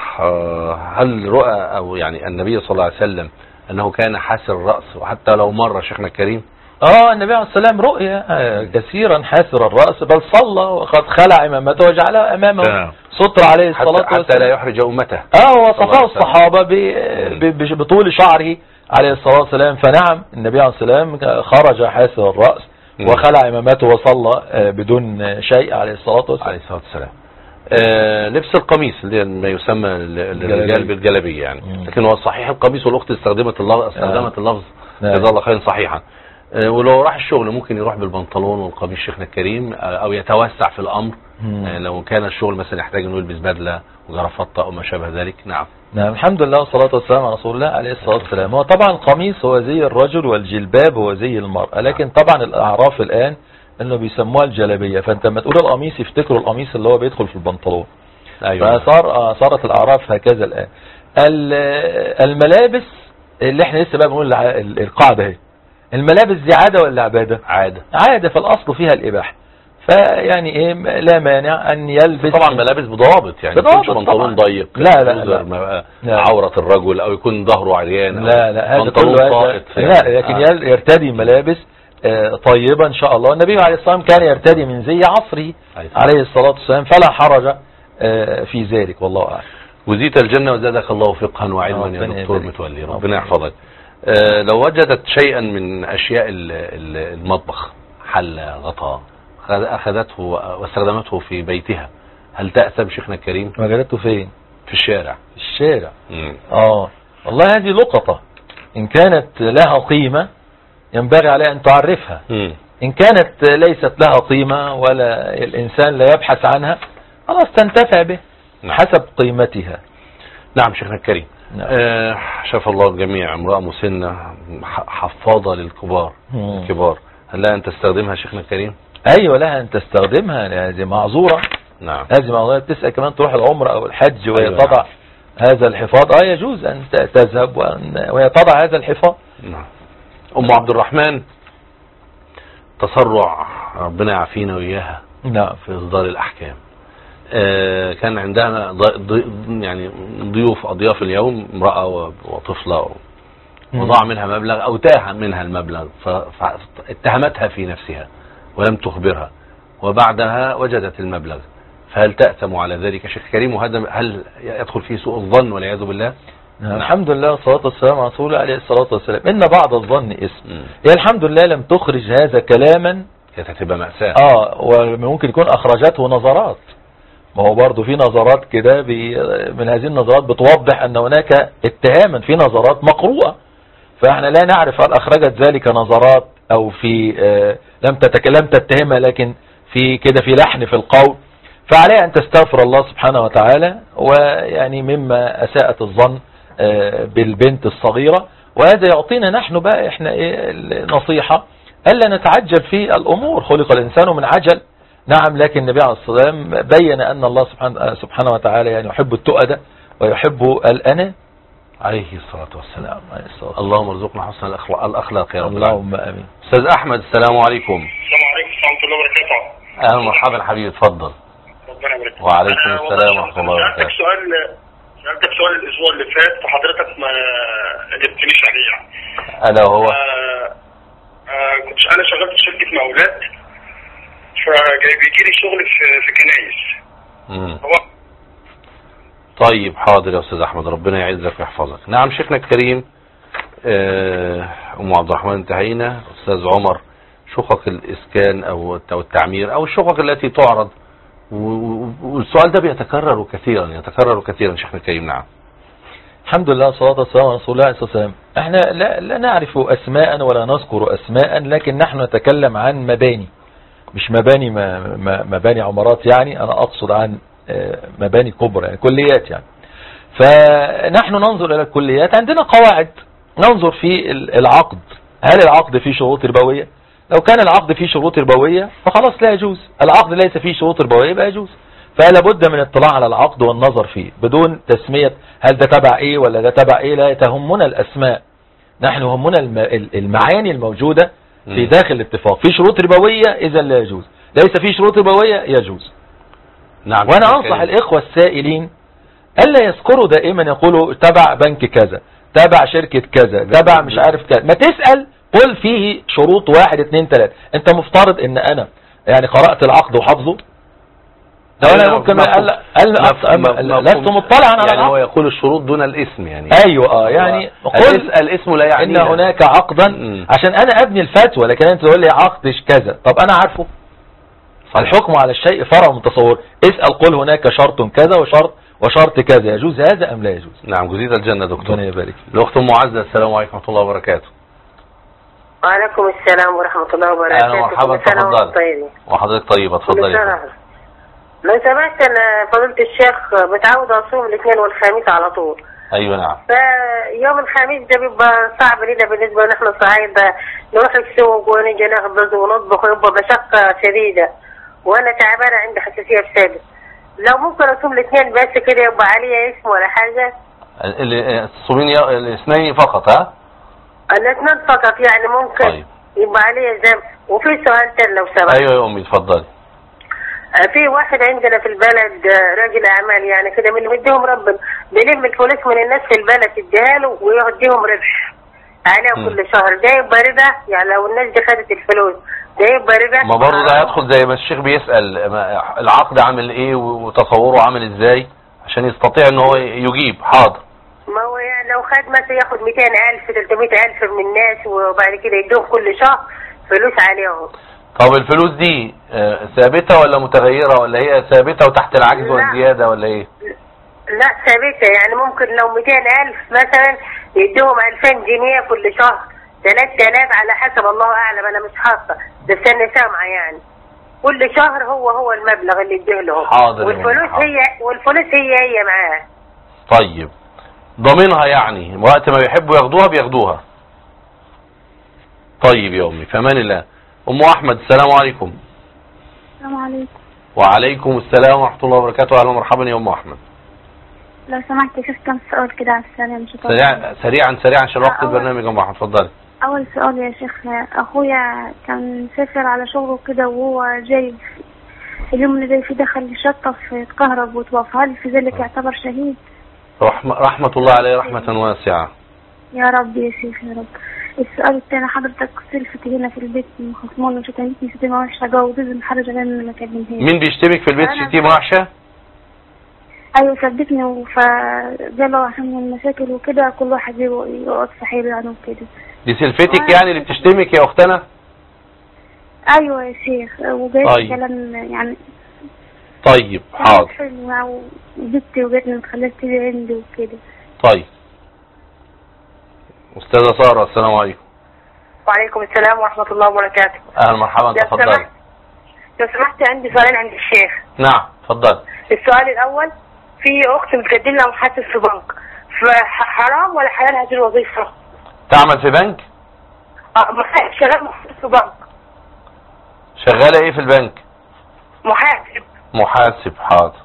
هل رؤى أو يعني النبي صلى الله عليه وسلم أنه كان حاسر الرأس وحتى لو مرة شيخنا الكريم؟ اه النبي عليه السلام رؤيا كثيرا حاسر الرأس، بل صلى وقد خلع إمامته وجعلها أمامه ستر عليه الصلاة والسلام حتى لا يحرج أمته. اه وصفاه الصحابة بطول شعره عليه الصلاة والسلام. فنعم النبي عليه الصلاة والسلام خرج حاسر الرأس وخلع إمامته وصلى بدون شيء عليه الصلاة والسلام. عليه الصلاة والسلام. آه لبس القميص اللي ما يسمى للرجال بالجلبية يعني، مم. لكن هو الصحيح القميص، والأخت استخدمت اللفظ استخدمت اللفظ جزاه الله خير صحيحا. آه ولو راح الشغل ممكن يروح بالبنطلون والقميص شيخنا الكريم، آه او يتوسع في الأمر. آه لو كان الشغل مثلا يحتاج انه يلبس بدلة وجرافطة او ما شابه ذلك. نعم. نعم الحمد لله والصلاة والسلام على رسول الله عليه الصلاة والسلام. هو طبعا القميص هو زي الرجل والجلباب هو زي المرأة، لكن طبعا الأعراف الآن انه بيسموها الجلبية، فانت لما تقول القميص يفتكروا القميص اللي هو بيدخل في البنطلون. أيوة. فصار صارت الاعراف هكذا الان. الملابس اللي احنا لسه بقى بنقول القاعده اهي، الملابس دي عاده ولا عباده؟ عاده. عاده، فالاصل فيها الاباحه. فيعني ايه لا مانع ان يلبس طبعا ملابس بضوابط، يعني ما يكونش بنطلون ضيق لا لا لا, لا. لا. عوره الرجل او يكون ظهره عريان. لا لا هذا كله لا، لكن آه. يرتدي ملابس طيبة إن شاء الله. النبي عليه الصلاة والسلام كان يرتدي من زي عصره عليه الصلاة والسلام، فلا حرج في ذلك، والله أعلم. وزيت الجنة وزادك الله فقها وعلما يا دكتور متولي، ربنا يحفظك. آه لو وجدت شيئا من أشياء المطبخ، حلة، غطاء، أخذته واستخدمته في بيتها، هل تأثم شيخنا الكريم؟ وجدته فين؟ في الشارع. في الشارع. مم. آه والله هذه لقطة، إن كانت لها قيمة ينبغي عليها أن تعرفها. مم. إن كانت ليست لها قيمة ولا الإنسان لا يبحث عنها، خلاص تنتفع به. نعم. حسب قيمتها. نعم شيخنا الكريم. نعم. آه شاف الله الجميع، امرأة مسنة حفاظة للكبار مم. الكبار، هل لها أن تستخدمها شيخنا الكريم؟ أيوة لها أن تستخدمها، هذه معذورة. نعم. هذه معذورة، بتسأل كمان تروح العمرة أو الحج وهي أيوة تضع نعم. هذا الحفاظ، اه يجوز أن تذهب وهي تضع هذا الحفاظ. نعم. أم عبد الرحمن تسرع، ربنا يعافينا وإياها. نعم. في إصدار الأحكام. آه كان عندها ضي يعني ضيوف أضياف اليوم، امرأة وطفلة، وضاع منها مبلغ أو تاه منها المبلغ، فاتهمتها في نفسها ولم تخبرها، وبعدها وجدت المبلغ، فهل تأثم على ذلك شيخ كريم؟ وهذا هل يدخل فيه سوء الظن والعياذ بالله؟ نعم. الحمد لله والصلاة والسلام على رسول الله عليه الصلاة والسلام. إن بعض الظن اسم. هي الحمد لله لم تخرج هذا كلاما، كانت هتبقى مأساة. اه وممكن يكون أخرجته نظرات، ما هو برضو في نظرات كده، من هذه النظرات بتوضح أن هناك اتهاما في نظرات مقروءة، فاحنا لا نعرف هل أخرجت ذلك نظرات أو في آه لم تتكلم تتهمها، لكن في كده في لحن في القول، فعليها أن تستغفر الله سبحانه وتعالى، ويعني مما أساءت الظن آه بالبنت الصغيرة. وهذا يعطينا نحن بقى احنا ايه النصيحة، ألا نتعجل في الأمور، خلق الإنسان من عجل. نعم، لكن النبي عليه الصلاة والسلام بين أن الله سبحانه, سبحانه وتعالى يعني يحب التؤدة ويحب الأنا عليه الصلاة والسلام. عليه الصلاة. اللهم ارزقنا حسن الأخلاق يا رب. اللهم آمين. أستاذ أحمد السلام عليكم. السلام عليكم ورحمة الله وبركاته. أهلا ومرحبا حبيبي، اتفضل. ربنا يبارك فيك. وعليكم السلام ورحمة الله وبركاته. سألتك سؤال سألتك سؤال الأسبوع اللي فات وحضرتك ما جبتنيش عليه يعني. ألا وهو؟ آه آه كنت أنا شغال في شركة مقاولات، فجاي بيجي لي شغل في في كنايس. امم طيب حاضر يا استاذ احمد، ربنا يعزك ويحفظك. نعم شيخنا الكريم. ام عبد الرحمن انتهينا. استاذ عمر، شقق الاسكان او التعمير او الشقق التي تعرض، والسؤال ده بيتكرر كثيرا يتكرر كثيرا شيخنا الكريم. نعم. الحمد لله والصلاة والسلام على رسول الله عليه الصلاة والسلام. احنا لا, لا نعرف اسماء ولا نذكر اسماء، لكن نحن نتكلم عن مباني، مش مباني مباني عمارات، يعني انا اقصد عن مباني كبرى، يعني كليات يعني. فنحن ننظر الى الكليات، عندنا قواعد ننظر في العقد، هل العقد فيه شروط ربوية؟ لو كان العقد فيه شروط ربوية فخلاص لا يجوز، العقد ليس فيه شروط ربوية يبقى يجوز. فلا بد من الاطلاع على العقد والنظر فيه بدون تسمية هل ده تبع ايه ولا ده تبع ايه، لا تهمنا الاسماء، نحن همنا المعاني الموجودة في داخل الاتفاق. في شروط ربوية اذا لا يجوز، ليس في شروط ربوية يجوز. نعم. وانا انصح الاخوة السائلين الا يذكروا دائما يقولوا تبع بنك كذا، تبع شركة كذا، تبع مش عارف كذا. ما تسأل قل فيه شروط واحد اتنين تلاتة. انت مفترض ان انا يعني قرأت العقد وحفظه؟ ده انا ممكن قال لست مطلعا على يعني هو يقول الشروط دون الاسم يعني. ايوه اه يعني قل الاسم لا يعني ان هناك عقدا م. عشان انا ابني الفتوى، لكن انت تقول لي عقد كذا، طب انا عارفه. الحكم على الشيء فرع متصور. اسأل قل هناك شرط كذا وشرط وشرط كذا، يجوز هذا ام لا يجوز؟ نعم. جزيل الجنة دكتور. ربنا يبارك. الاخت ام معزة السلام عليكم ورحمة الله وبركاته. وعليكم السلام ورحمة الله وبركاته. اهلا ومرحبا، تفضل. وحضرتك طيبة، اتفضلي. لو سمحت انا فضيلة الشيخ متعود اصوم الاثنين والخميس على طول. ايوه نعم. فيوم الخميس ده بيبقى صعب لنا بالنسبة نحن صعيدة، نروح السوق ونيجي نخبز ونطبخ ويبقى مشقة شديدة، وانا تعبانة عندي حساسية في ثابت. لو ممكن اصوم الاثنين بس كده يبقى عليا اسم ولا حاجة؟ تصومين الاثنين فقط؟ ها الاثنين فقط يعني ممكن. طيب. يبقى عليا ذنب. وفي سؤال تاني لو سمحت. ايوه يا امي اتفضلي. في واحد عندنا في البلد راجل اعمال يعني كده من اللي بيديهم ربنا، بيلم الفلوس من الناس في البلد يديها له ويديهم ربح. عليه كل شهر، ده يبقى ربا؟ يعني لو الناس دي خدت الفلوس ده يبقى ربا؟ ما برضه ده هيدخل زي ما الشيخ بيسأل العقد عامل ايه وتصوره عامل ازاي عشان يستطيع ان هو يجيب. حاضر. ما هو يعني لو خد مثلا ياخد مئتين ألف ثلاثمائة ألف من الناس وبعد كده يدوهم كل شهر فلوس عليهم. طب الفلوس دي ثابتة ولا متغيرة ولا هي ثابتة وتحت العجز والزيادة ولا ايه؟ لا ثابتة، يعني ممكن لو مئتين ألف مثلا يدوهم ألفين جنيه كل شهر، ثلاثة آلاف على حسب، الله أعلم أنا مش حاطة بس أنا سامعة يعني كل شهر هو هو المبلغ اللي يديه لهم. حاضر. والفلوس حاضر. هي والفلوس هي هي معاه. طيب ضامنها يعني وقت ما بيحبوا ياخدوها بياخدوها. طيب يا أمي في أمان الله. أم أحمد السلام عليكم. السلام عليكم. وعليكم السلام ورحمة الله وبركاته. أهلا ومرحبا يا أم أحمد. لو سمحت شوف كم سؤال كده على السلام. مش سريعا سريعا سريعا عشان وقت البرنامج يا أم أحمد. اتفضلي. أول سؤال يا شيخ، أخويا كان سافر على شغله كده وهو جاي اليوم اللي جاي فيه دخل الشطة اتكهرب وتوفى، هل في ذلك يعتبر شهيد؟ رحمة, رحمة الله عليه رحمة واسعة. يا رب يا شيخ يا رب. السؤال الثاني، حضرتك سلفت هنا في البيت خصمون وشتمتني شتيمة وحشة جو وجوز حرج علينا ما كلمهاش. مين بيشتمك في البيت شتيمة وحشة؟ ايوه سبتني فجاله عشان المشاكل وكده كل واحد يقعد في حيله يعني وكده. دي سلفتك يعني اللي بتشتمك يا اختنا؟ ايوه يا شيخ وجاي طيب. كلام يعني. طيب حاضر. وبنتي وجاتني متخليها تيجي عندي وكده. طيب استاذة سارة السلام عليكم. وعليكم السلام ورحمة الله وبركاته. اهلا مرحبا تفضل. لو سمحت عندي سؤالين عند الشيخ. نعم تفضل. السؤال الاول، في اخت متقدم لها محاسب في بنك، فحرام ولا حلال هذه الوظيفة؟ تعمل في بنك؟ اه شغال محاسب في بنك. شغالة ايه في البنك؟ محاسب. محاسب حاضر.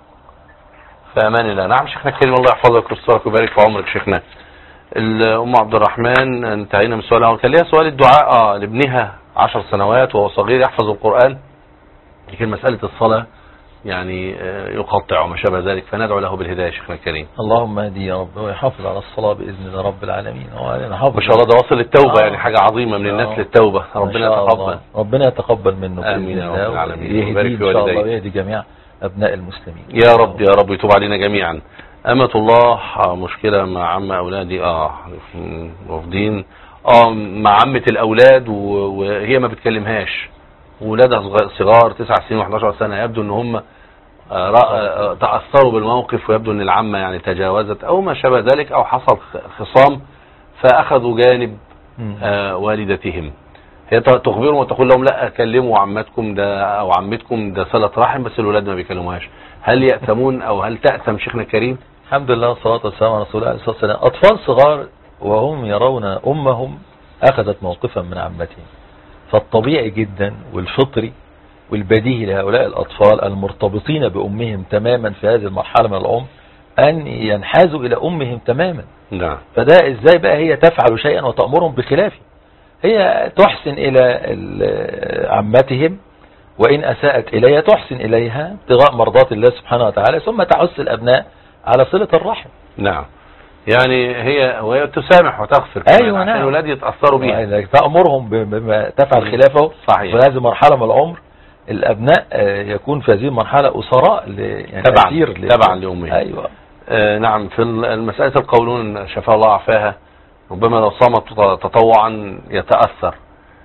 في امان الله. نعم شيخنا الكريم الله يحفظك ويسترك ويبارك في عمرك شيخنا. الام عبد الرحمن انتهينا من السؤال الاول. كان ليها سؤال الدعاء اه لابنها عشر سنوات وهو صغير يحفظ القرآن، لكن مسألة الصلاة يعني يقطع وما شابه ذلك، فندعو له بالهداية شيخنا الكريم. اللهم اهدي يا رب ويحافظ على الصلاة بإذن الله رب العالمين. ما شاء الله ده وصل للتوبة. آه. يعني حاجة عظيمة من الناس للتوبة. ربنا يتقبل. ربنا يتقبل منه آمين يا رب العالمين. يهدي إن شاء الله ويهدي جميع أبناء المسلمين يا رب يا رب يتوب علينا جميعا. أمة الله مشكلة مع عم أولادي اه رافضين اه مع عمة الأولاد وهي ما بتكلمهاش، وولادها صغار تسع سنين وأحد عشر سنة، يبدو ان هم تأثروا بالموقف ويبدو ان العمة يعني تجاوزت او ما شابه ذلك او حصل خصام فاخذوا جانب آه والدتهم. هي تخبرهم وتقول لهم لا كلموا عمتكم ده او عمتكم ده صلة رحم، بس الولاد ما بيكلموهاش. هل يأتمون او هل تأتم شيخنا الكريم؟ الحمد لله والصلاة والسلام على رسول الله عليه الصلاة والسلام. اطفال صغار وهم يرون امهم اخذت موقفا من عمتهم، فالطبيعي جدا والفطري والبديهي لهؤلاء الأطفال المرتبطين بأمهم تماما في هذه المرحلة من العمر أن ينحازوا إلى أمهم تماما. نعم. فده إزاي بقى هي تفعل شيئا وتأمرهم بخلافه؟ هي تحسن إلى عمتهم وإن أساءت إليها تحسن إليها ابتغاء مرضات الله سبحانه وتعالى، ثم تحث الأبناء على صلة الرحم. نعم. يعني هي وهي تسامح وتغفر. أيوة نعم. عشان الأولاد يتأثروا بيها. تأمرهم بما تفعل خلافه. صحيح. في هذه المرحلة من العمر الأبناء يكون في هذه المرحلة أسراء يعني تبعا تبعا لأمهم. أيوة. آه نعم. في المسألة القولون شفاء الله عفاها، ربما لو صامت تطوعا يتأثر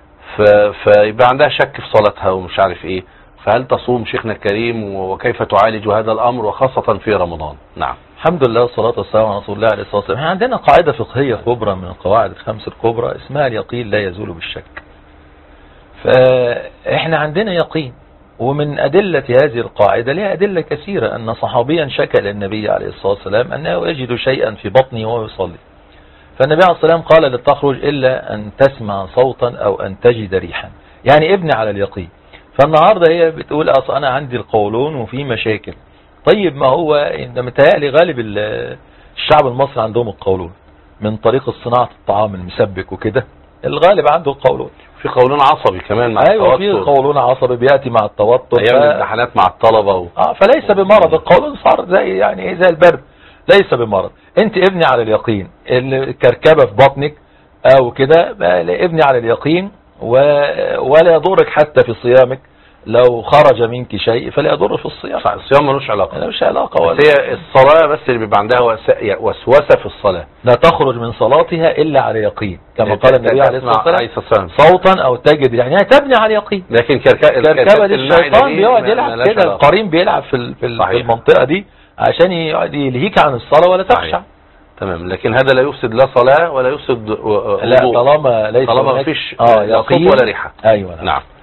فيبقى عندها شك في صلاتها ومش عارف ايه، فهل تصوم شيخنا الكريم وكيف تعالج هذا الأمر وخاصة في رمضان؟ نعم. الحمد لله والصلاة والسلام على رسول الله عليه الصلاة والسلام. عندنا قاعدة فقهية كبرى من القواعد الخمس الكبرى اسمها اليقين لا يزول بالشك. فاحنا عندنا يقين، ومن أدلة هذه القاعدة لها أدلة كثيرة أن صحابيا شكى للنبي عليه الصلاة والسلام أنه يجد شيئا في بطنه وهو يصلي، فالنبي عليه الصلاة والسلام قال لا تخرج إلا أن تسمع صوتا أو أن تجد ريحا، يعني ابني على اليقين. فالنهاردة هي بتقول أصلا أنا عندي القولون وفي مشاكل. طيب ما هو ده متهيألي غالب الشعب المصري عندهم القولون من طريق صناعة الطعام المسبك وكده، الغالب عنده القولون. في قولون عصبي كمان مع أيوة التوتر. في قولون عصبي بيأتي مع التوتر أيام الامتحانات مع الطلبة و... آه فليس بمرض. القولون صار زي يعني زي البرد، ليس بمرض. انت ابني على اليقين الكركبة في بطنك او كده ابني على اليقين، ولا يضرك حتى في صيامك لو خرج منك شيء فلا يضر في الصيام. الصيام ملوش علاقة، ملوش علاقة ولا هي الصلاة بس اللي بيبقى عندها وسوسة في الصلاة، لا تخرج من صلاتها إلا على يقين كما قال النبي عليه الصلاة والسلام صوتا أو تجد، يعني تبني على يقين. لكن كركبة الشيطان بيقعد يلعب كده، القرين بيلعب في في المنطقة دي عشان يلهيك عن الصلاة ولا تخشع. تمام، لكن هذا لا يفسد لا صلاة ولا يفسد وضوء، لا طالما ليس طالما ما فيش اه يقين ولا ريحة. ايوه نعم. نعم.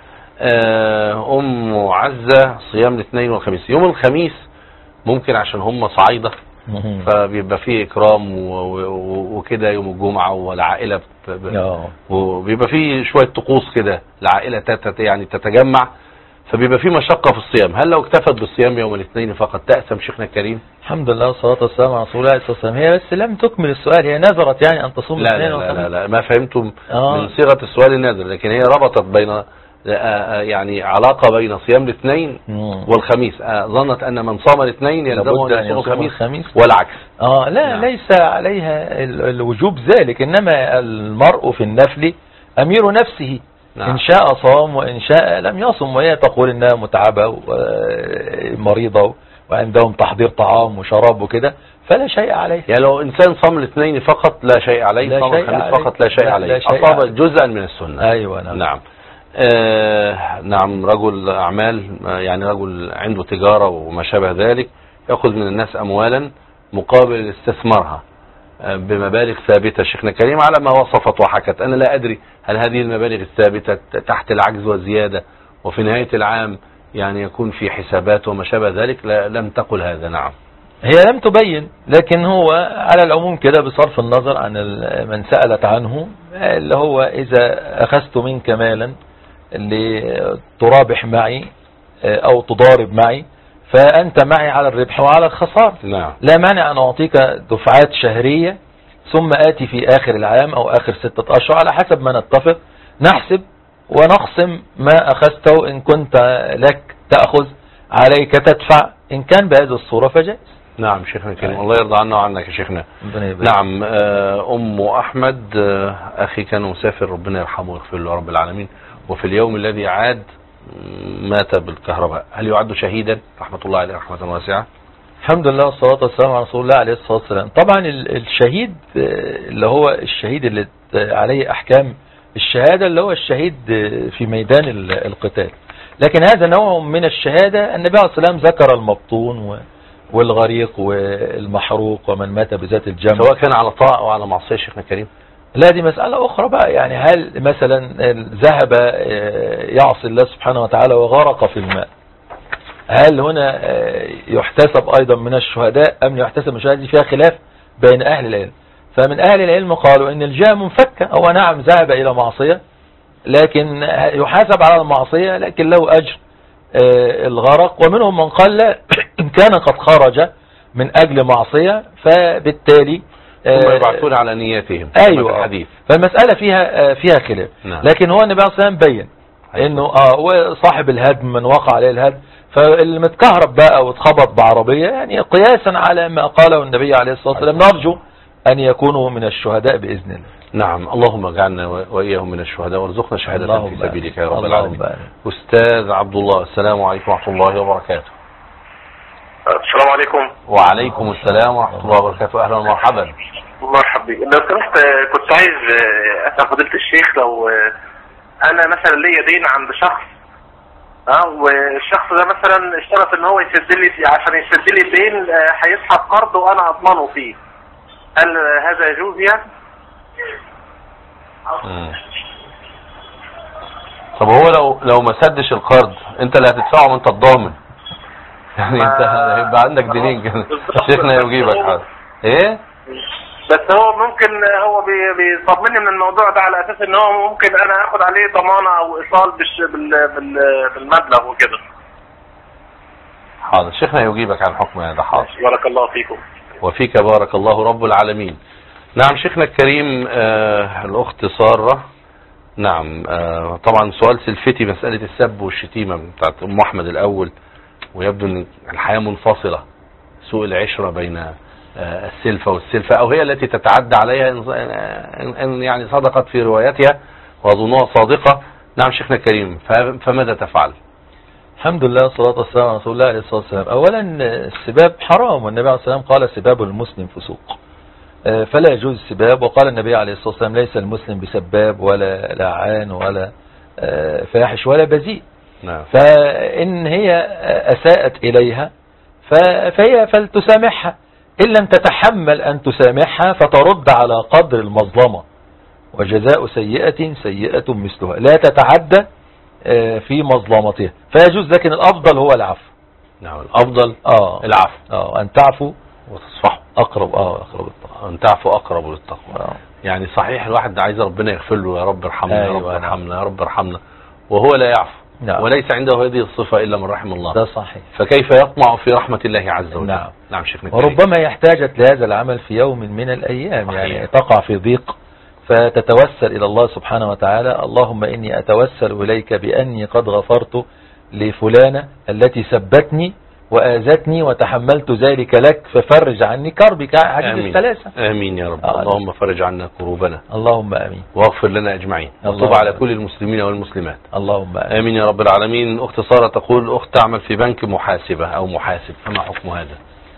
أم عزة صيام الاثنين والخميس. يوم الخميس ممكن عشان هم صعيدة فبيبقى فيه إكرام وكده، يوم الجمعة والعائلة وبيبقى فيه شوية طقوس كده، العائلة يعني تتجمع، فبيبقى فيه مشقة في الصيام. هل لو اكتفت بالصيام يوم الاثنين فقط تأثم شيخنا الكريم؟ الحمد لله والصلاة والسلام على رسول الله صلى الله عليه وسلم. هي بس لم تكمل السؤال، هي نذرت يعني أن تصوم الاثنين والخميس. لا لا لا, لا ما فهمتم آه. من صيغة السؤال النذر، لكن هي ربطت بين يعني علاقة بين صيام الاثنين والخميس. ظنت أن من صام الاثنين يلزمه أن يصوم الخميس والعكس. آه لا نعم. ليس عليها الوجوب ذلك، إنما المرء في النفل أمير نفسه. نعم. إن شاء صام وإن شاء لم يصم، وهي تقول إنها متعبة ومريضة وعندهم تحضير طعام وشراب وكده فلا شيء عليه. يعني لو إنسان صام الاثنين فقط لا شيء عليه، صام الخميس فقط لا شيء عليه، أصاب جزءا من السنة. أيوة نعم, نعم. آه نعم. رجل أعمال يعني رجل عنده تجارة وما شابه ذلك، يأخذ من الناس أموالا مقابل استثمارها آه بمبالغ ثابتة. شيخنا كريم على ما وصفت وحكت، أنا لا أدري هل هذه المبالغ الثابتة تحت العجز والزيادة وفي نهاية العام يعني يكون في حسابات وما شابه ذلك. لا لم تقل هذا. نعم هي لم تبين، لكن هو على العموم كده بصرف النظر عن من سألت عنه، اللي هو إذا أخذت منك مالا اللي ترابح معي او تضارب معي فانت معي على الربح وعلى الخسارة. نعم. لا مانع ان اعطيك دفعات شهرية ثم اتي في اخر العام او اخر ستة اشهر على حسب ما نتفق، نحسب ونقسم ما اخذته، ان كنت لك تأخذ عليك تدفع، ان كان بهذه الصورة فجائز. نعم شيخنا الكريم الله يرضى عنا وعنك يا شيخنا. نعم. ام احمد اخي كان مسافر، ربنا يرحمه ويغفر له رب العالمين، وفي اليوم الذي عاد مات بالكهرباء، هل يعد شهيدا رحمة الله عليه رحمة واسعة؟ الحمد لله والصلاة والسلام على رسول الله عليه الصلاة والسلام. طبعا الشهيد اللي هو الشهيد اللي عليه أحكام الشهادة اللي هو الشهيد في ميدان القتال، لكن هذا نوع من الشهادة. النبي عليه الصلاة والسلام ذكر المبطون والغريق والمحروق ومن مات بذات الجنب، سواء كان على طاعة أو على معصية. شيخنا الكريم لا دي مسألة أخرى بقى، يعني هل مثلا ذهب يعصي الله سبحانه وتعالى وغرق في الماء، هل هنا يحتسب أيضا من الشهداء أم يحتسب من الشهداء؟ دي فيها خلاف بين أهل العلم. فمن أهل العلم قالوا إن الجهة منفكة، هو نعم ذهب إلى معصية لكن يحاسب على المعصية لكن له أجر الغرق. ومنهم من قال لا، إن كان قد خرج من أجل معصية فبالتالي ثم يبعثون على نياتهم. أيوة الحديث. فالمسألة فيها فيها خلاف. نعم. لكن هو النبي صلى الله عليه وسلم بين انه اه صاحب الهدم من وقع عليه الهدم، فاللي متكهرب بقى واتخبط بعربية يعني قياسا على ما قاله النبي عليه الصلاة والسلام نرجو ان يكونوا من الشهداء بإذن الله. نعم اللهم اجعلنا وإياهم من الشهداء وارزقنا شهادة في سبيلك يا رب العالمين. أستاذ عبد الله السلام عليكم ورحمة الله وبركاته. السلام عليكم. وعليكم السلام ورحمة الله وبركاته. أهلا ومرحبا. مرحبا. لو سمحت كنت عايز أسأل فضيلة الشيخ، لو أنا مثلا ليا دين عند شخص اه والشخص ده مثلا اشترط ان هو يسد لي عشان يسد لي الدين هيسحب قرض وانا اضمنه فيه، هل هذا يجوز يعني؟ مم. طب هو لو لو ما سدش القرض انت اللي هتدفعه وانت الضامن، يعني انت هيبقى عندك دينين كده. شيخنا يجيبك حاضر. ايه بس هو ممكن هو بيطمني من الموضوع ده على اساس ان هو ممكن انا اخد عليه ضمانه او ايصال بالمبلغ وكده. حاضر شيخنا يجيبك عن حكم هذا. حاضر. بارك الله فيكم. وفيك بارك الله رب العالمين. نعم شيخنا الكريم. آه الاخت ساره. نعم آه طبعا سؤال سلفتي، مساله السب والشتيمه بتاعت ام احمد الاول، ويبدو ان الحياه منفصله، سوء العشره بين السلفة والسلفة، أو هي التي تتعدى عليها إن يعني صدقت في روايتها وظنها صادقة. نعم شيخنا الكريم، فماذا تفعل؟ الحمد لله والصلاة والسلام على رسول الله عليه الصلاة والسلام. أولا السباب حرام، والنبي عليه الصلاة والسلام قال سباب المسلم فسوق، فلا يجوز السباب. وقال النبي عليه الصلاة والسلام ليس المسلم بسباب ولا لعان ولا فاحش ولا بذيء. نعم. فإن هي أساءت إليها فهي فلتسامحها، إن لم تتحمل أن تسامحها فترد على قدر المظلمة، وجزاء سيئة سيئة مثلها، لا تتعدى في مظلمتها فيجوز، لكن الأفضل هو العفو. نعم الأفضل آه العفو، آه أن تعفو وتصفحوا أقرب آه أقرب للتقوى، أن تعفو أقرب للتقوى. آه. يعني صحيح الواحد عايز ربنا يغفر له، يا رب ارحمنا يا أيوة رب ارحمنا يا رب ارحمنا، وهو لا يعفو. نعم. وليس عنده هذه الصفة إلا من رحم الله. ده صحيح. فكيف يطمع في رحمة الله عز وجل؟ نعم. نعم شيخنا. وربما يحتاجت لهذا العمل في يوم من الأيام. صحيح. يعني تقع في ضيق فتتوسل إلى الله سبحانه وتعالى، اللهم إني أتوسل إليك بأني قد غفرت لفلانة التي سبتني وآذتني وتحملت ذلك لك ففرج عني كربك. حديث الثلاثة. آمين يا رب. آه. اللهم فرج عنا كروبنا. اللهم آمين. واغفر لنا أجمعين. وتب على كل المسلمين والمسلمات. اللهم آمين. آمين يا رب العالمين. أخت سارة تقول أخت تعمل في بنك محاسبة أو محاسب، فما حكم هذا؟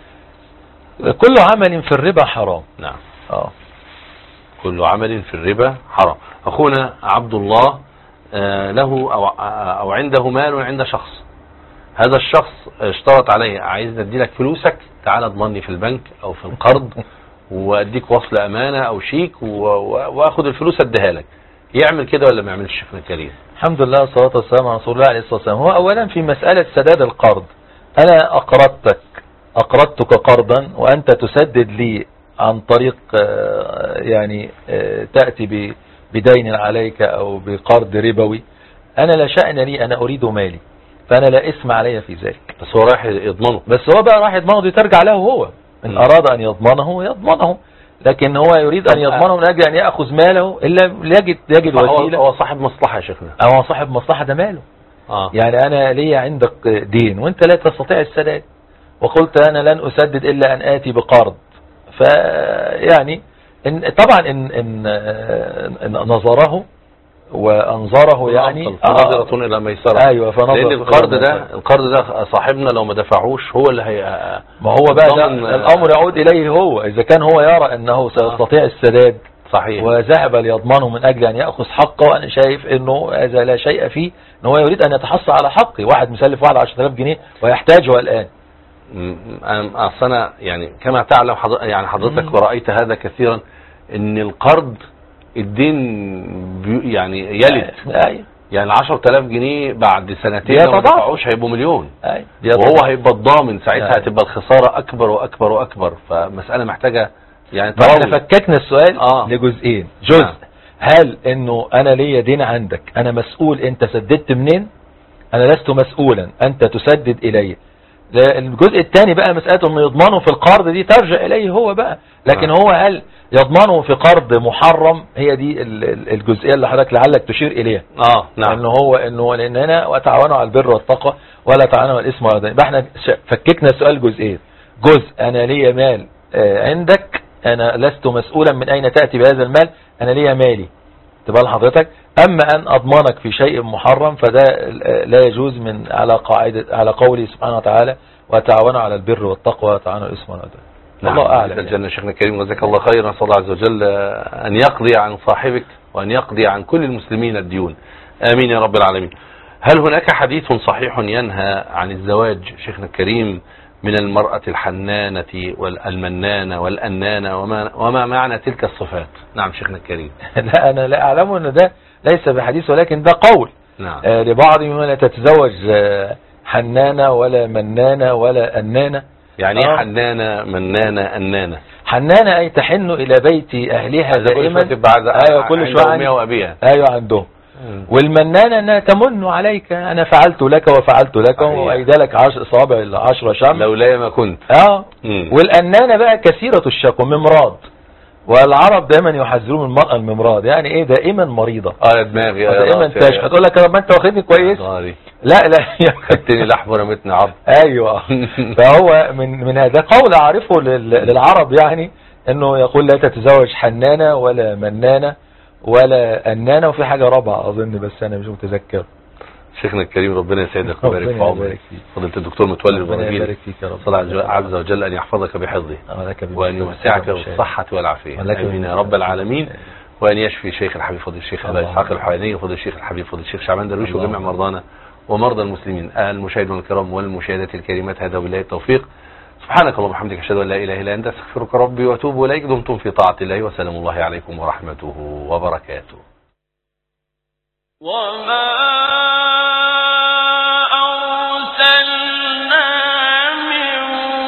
كل عمل في الربا حرام. نعم. آه. كل عمل في الربا حرام. أخونا عبد الله آه له أو, أو عنده مال عند شخص، هذا الشخص اشترط عليه عايز ادي لك فلوسك، تعال اضمني في البنك او في القرض واديك وصل امانة او شيك واخد الفلوس اديها لك، يعمل كده ولا ما يعملش شيخنا الكريم؟ الحمد لله والصلاة والسلام على رسول الله عليه الصلاة والسلام. هو اولا في مسألة سداد القرض، انا اقرضتك اقرضتك قرضا وانت تسدد لي عن طريق يعني تأتي بدين عليك او بقرض ربوي، انا لا شأن لي، انا اريد مالي، فأنا لا اسم علي في ذلك. بس هو راح يضمنه، بس هو بقى راح يضمنه، دي ترجع له هو، إن أراد أن يضمنه يضمنه، لكن هو يريد أن يضمنه من أجل أن يأخذ ماله إلا يجد يجد وسيلة. هو صاحب مصلحة يا شيخنا. هو صاحب مصلحة، ده ماله. آه. يعني أنا لي عندك دين وأنت لا تستطيع السداد، وقلت أنا لن أسدد إلا أن آتي بقرض، فيعني إن طبعا إن, إن, إن نظره وانظره يعني فنظرة الى ميسرة. ايوه فنظرة. لان القرض ده القرض ده صاحبنا لو ما دفعوش هو اللي هي ما هو بقى ده الامر يعود اليه هو، اذا كان هو يرى انه سيستطيع السداد صحيح وذهب ليضمنه من اجل ان ياخذ حقه، وانا شايف انه هذا لا شيء فيه، ان هو يريد ان يتحصل على حقه. واحد مسلف واحد عشرة آلاف جنيه ويحتاجه الان. اصل انا يعني كما تعلم حضر يعني حضرتك مم. ورأيت هذا كثيرا، ان القرض الدين يعني يلد. أي. يعني عشرة آلاف جنيه بعد سنتين لو ما دفعوش هيبقوا مليون. أي. وهو هيبقى الضامن ساعتها، هتبقى الخسارة اكبر واكبر واكبر. فمسألة محتاجة يعني احنا فككنا السؤال آه. لجزئين. جزء آه. هل انه انا ليا دين عندك، انا مسؤول انت سددت منين؟ انا لست مسؤولا، انت تسدد الي. الجزء الثاني بقى مسألة انه يضمنه في القرض، دي ترجع اليه هو بقى، لكن آه. هو هل يضمنه في قرض محرم؟ هي دي الجزئية اللي حضرتك لعلك تشير اليها. اه نعم. انه هو انه لاننا وتعاونوا على البر والتقوى ولا تعاونوا على الاثم والعدوان. يبقى احنا فككنا السؤال جزئين. جزء انا ليا مال عندك، انا لست مسؤولا من اين تأتي بهذا المال، انا ليا مالي تبقى لحضرتك. اما ان اضمنك في شيء محرم فده لا يجوز من على قاعدة على قوله سبحانه وتعالى وتعاونوا على البر والتقوى وتعاونوا على الاثم والعدوان. نعم. الله أعلم. الجنة شيخنا الكريم جزاك الله خيرا. نسأل الله عز وجل أن يقضي عن صاحبك وأن يقضي عن كل المسلمين الديون. آمين يا رب العالمين. هل هناك حديث صحيح ينهى عن الزواج شيخنا الكريم من المرأة الحنانة والمنانة والأنانة وما, وما معنى تلك الصفات؟ نعم شيخنا الكريم. لا أنا لا أعلم أن ده ليس بحديث، ولكن ده قول. نعم. آه لبعضهم لا تتزوج آه حنانة ولا منانة ولا أنانة. يعني ايه آه. حنانة منانة أنانة؟ حنانة أي تحن إلى بيت أهلها دائما. أيوة كل شوية أمها وأبيها. أيوة عندهم. والمنانة أنها تمن عليك، أنا فعلت لك وفعلت لك وأيدى لك عشر صابع العشرة شمس لولا ما كنت. اه والأنانة بقى كثيرة الشكوى، ممراض، والعرب دائما يحذرون من المرأة الممراض، يعني ايه دائما مريضة. اه يا دماغي دائما تشحت، تقول لك طب ما انت واخدني كويس لا لا خدتني لحم ورمتني عظم. ايوه. فهو من من هذا قول اعرفه للعرب يعني انه يقول لا تتزوج حنانة ولا منانة ولا أنانة، وفي حاجة رابعة اظن بس انا مش متذكر. شيخنا الكريم ربنا يسعدك ويبارك في عمرك. فضيلة الدكتور متولي البراجيل، صلى الله عز وجل ان يحفظك بحفظه وان يمسعك بالصحة والعافية، امين يا رب العالمين، وان يشفي شيخ الحبيب فضيل الشيخ ابا اسحاق الحويني وفضيل الشيخ الحبيب فضيل الشيخ شعبان درويش وجميع مرضانا ومرضى المسلمين. المشاهدين الكرام والمشاهدات الكريمات، هذا بالله التوفيق. سبحانك اللهم وبحمدك، اشهد ان لا اله الا انت، استغفرك ربي واتوب اليك. دمتم في طاعة الله، وسلام الله عليكم ورحمته وبركاته. وما أرسلنا من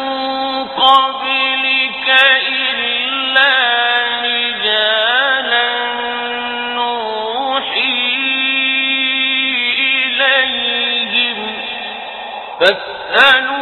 قبلك إلا رجالا نوحي إليهم فاسألوا